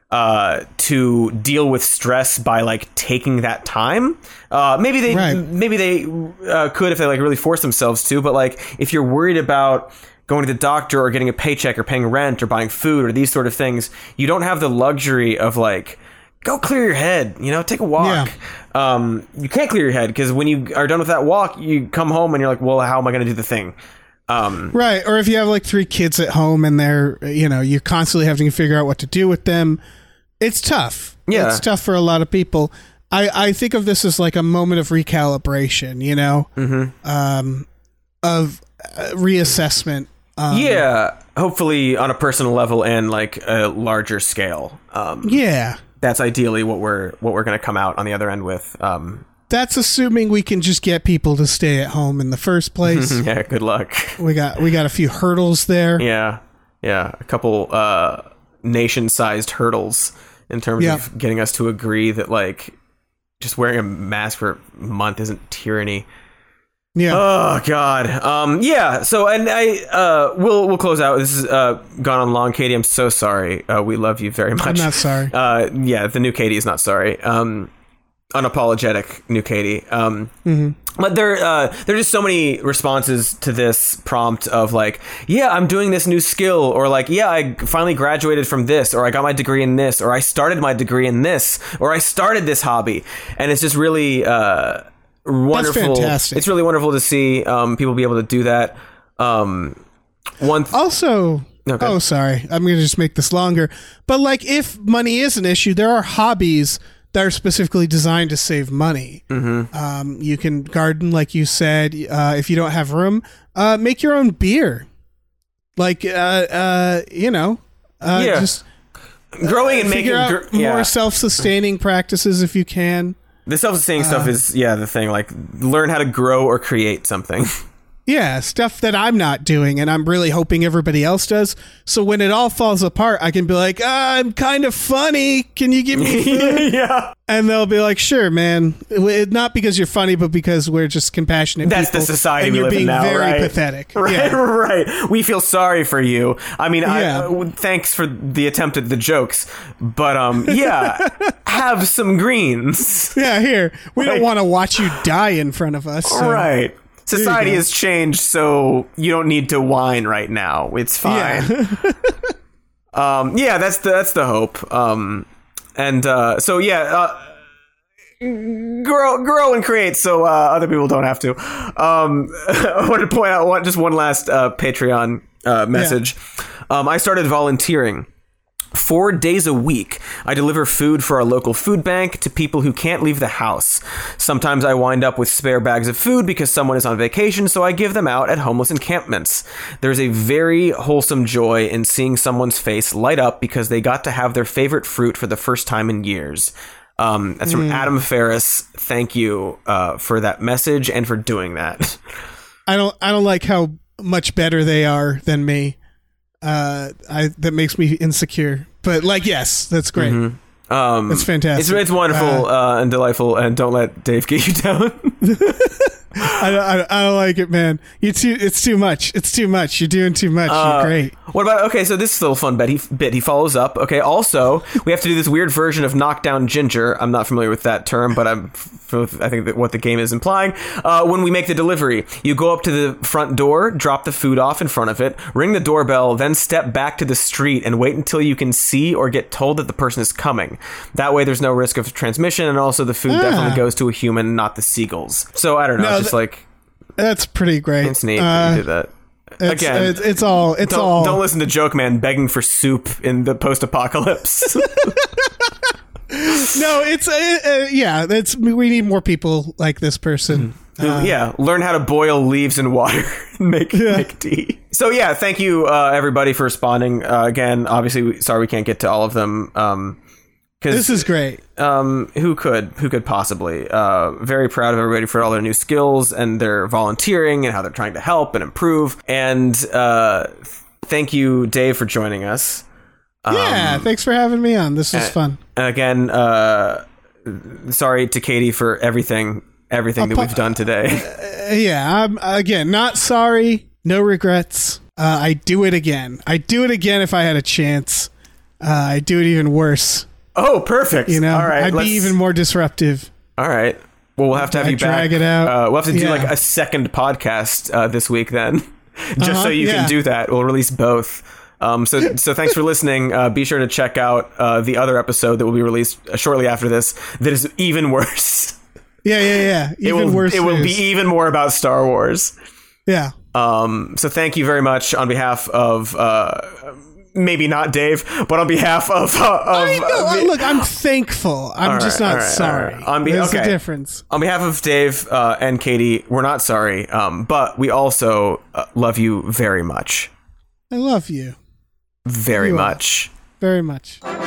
to deal with stress by like taking that time. Maybe they could if they like really force themselves to, but like if you're worried about going to the doctor or getting a paycheck or paying rent or buying food or these sort of things, you don't have the luxury of like, go clear your head, take a walk. You can't clear your head because when you are done with that walk, you come home and you're like, well, how am I going to do the thing? Right. Or if you have like 3 kids at home and they're, you're constantly having to figure out what to do with them. It's tough. Yeah. It's tough for a lot of people. I think of this as like a moment of recalibration, of reassessment. Hopefully on a personal level and like a larger scale. That's ideally what we're going to come out on the other end with. That's assuming we can just get people to stay at home in the first place. Yeah, good luck. We got a few hurdles there. Yeah, a couple nation-sized hurdles in terms of getting us to agree that like just wearing a mask for a month isn't tyranny. Yeah. Oh God. So, and we'll close out. This has gone on long, Katie. I'm so sorry. We love you very much. I'm not sorry. The new Katie is not sorry. Unapologetic new Katie. But there's just so many responses to this prompt of like, I'm doing this new skill, or like, I finally graduated from this, or I got my degree in this, or I started my degree in this, or I started this hobby. And it's just really wonderful. That's fantastic. It's really wonderful to see people be able to do that. Sorry, I'm going to just make this longer. But like, if money is an issue, there are hobbies that are specifically designed to save money. You can garden, like you said. If you don't have room, make your own beer. Like, just growing and making more self-sustaining practices if you can. The self-sustaining stuff is the thing. Like, learn how to grow or create something. Yeah, stuff that I'm not doing and I'm really hoping everybody else does. So when it all falls apart, I can be like, I'm kind of funny. Can you give me food? Yeah. And they'll be like, sure, man. Not because you're funny, but because we're just compassionate That's people. the society and we you're live in being now, very right? pathetic. Right, Yeah. right. We feel sorry for you. I mean, Yeah. thanks for the attempt at the jokes, but yeah, have some greens. Yeah, here. We Right. don't want to watch you die in front of us. So. Right. Society go. has changed, so you don't need to whine right now. It's fine. Yeah. That's the hope. So yeah, grow and create so other people don't have to. I wanted to point out just one last Patreon message. I started volunteering. 4 days a week, I deliver food for our local food bank to people who can't leave the house. Sometimes I wind up with spare bags of food because someone is on vacation, so I give them out at homeless encampments. There's a very wholesome joy in seeing someone's face light up because they got to have their favorite fruit for the first time in years. That's from Adam Ferris. Thank you for that message and for doing that. I don't like how much better they are than me. That makes me insecure. But like, yes, that's great. Mm-hmm. That's fantastic. It's wonderful and delightful, and don't let Dave get you down. I don't like it, man. It's too much. It's too much. You're doing too much. You're great. What about, okay, so this is a little fun bit. He follows up. Okay, also, we have to do this weird version of Knockdown Ginger. I'm not familiar with that term, but I think that what the game is implying. When we make the delivery, you go up to the front door, drop the food off in front of it, ring the doorbell, then step back to the street and wait until you can see or get told that the person is coming. That way there's no risk of transmission, and also the food definitely goes to a human, not the seagulls. So I don't know, That's pretty great. It's neat that you did that. Again, don't listen to Joke Man begging for soup in the post-apocalypse. No, we need more people like this person. Learn how to boil leaves in water and make tea. So yeah, thank you everybody for responding. Again, obviously, sorry we can't get to all of them. This is great. Who could possibly? Very proud of everybody for all their new skills and their volunteering and how they're trying to help and improve. And thank you, Dave, for joining us. Thanks for having me on. This was fun. Again, sorry to Katie for everything that we've done today. I'm again not sorry. No regrets. I'd do it again. I'd do it again if I had a chance. I'd do it even worse. Oh, perfect. You know, all right, I'd be even more disruptive. All right. Well, we'll have to have you back. Drag it out. We'll have to do like a second podcast this week then. Just so you can do that. We'll release both. So thanks for listening. Be sure to check out the other episode that will be released shortly after this that is even worse. Yeah. Even worse. It will be even more about Star Wars. Yeah. So thank you very much on behalf of maybe not Dave, but on behalf of look, I'm thankful. I'm just not sorry. There's a difference. On behalf of Dave and Katie, we're not sorry, but we also love you very much. I love you very much. Very much.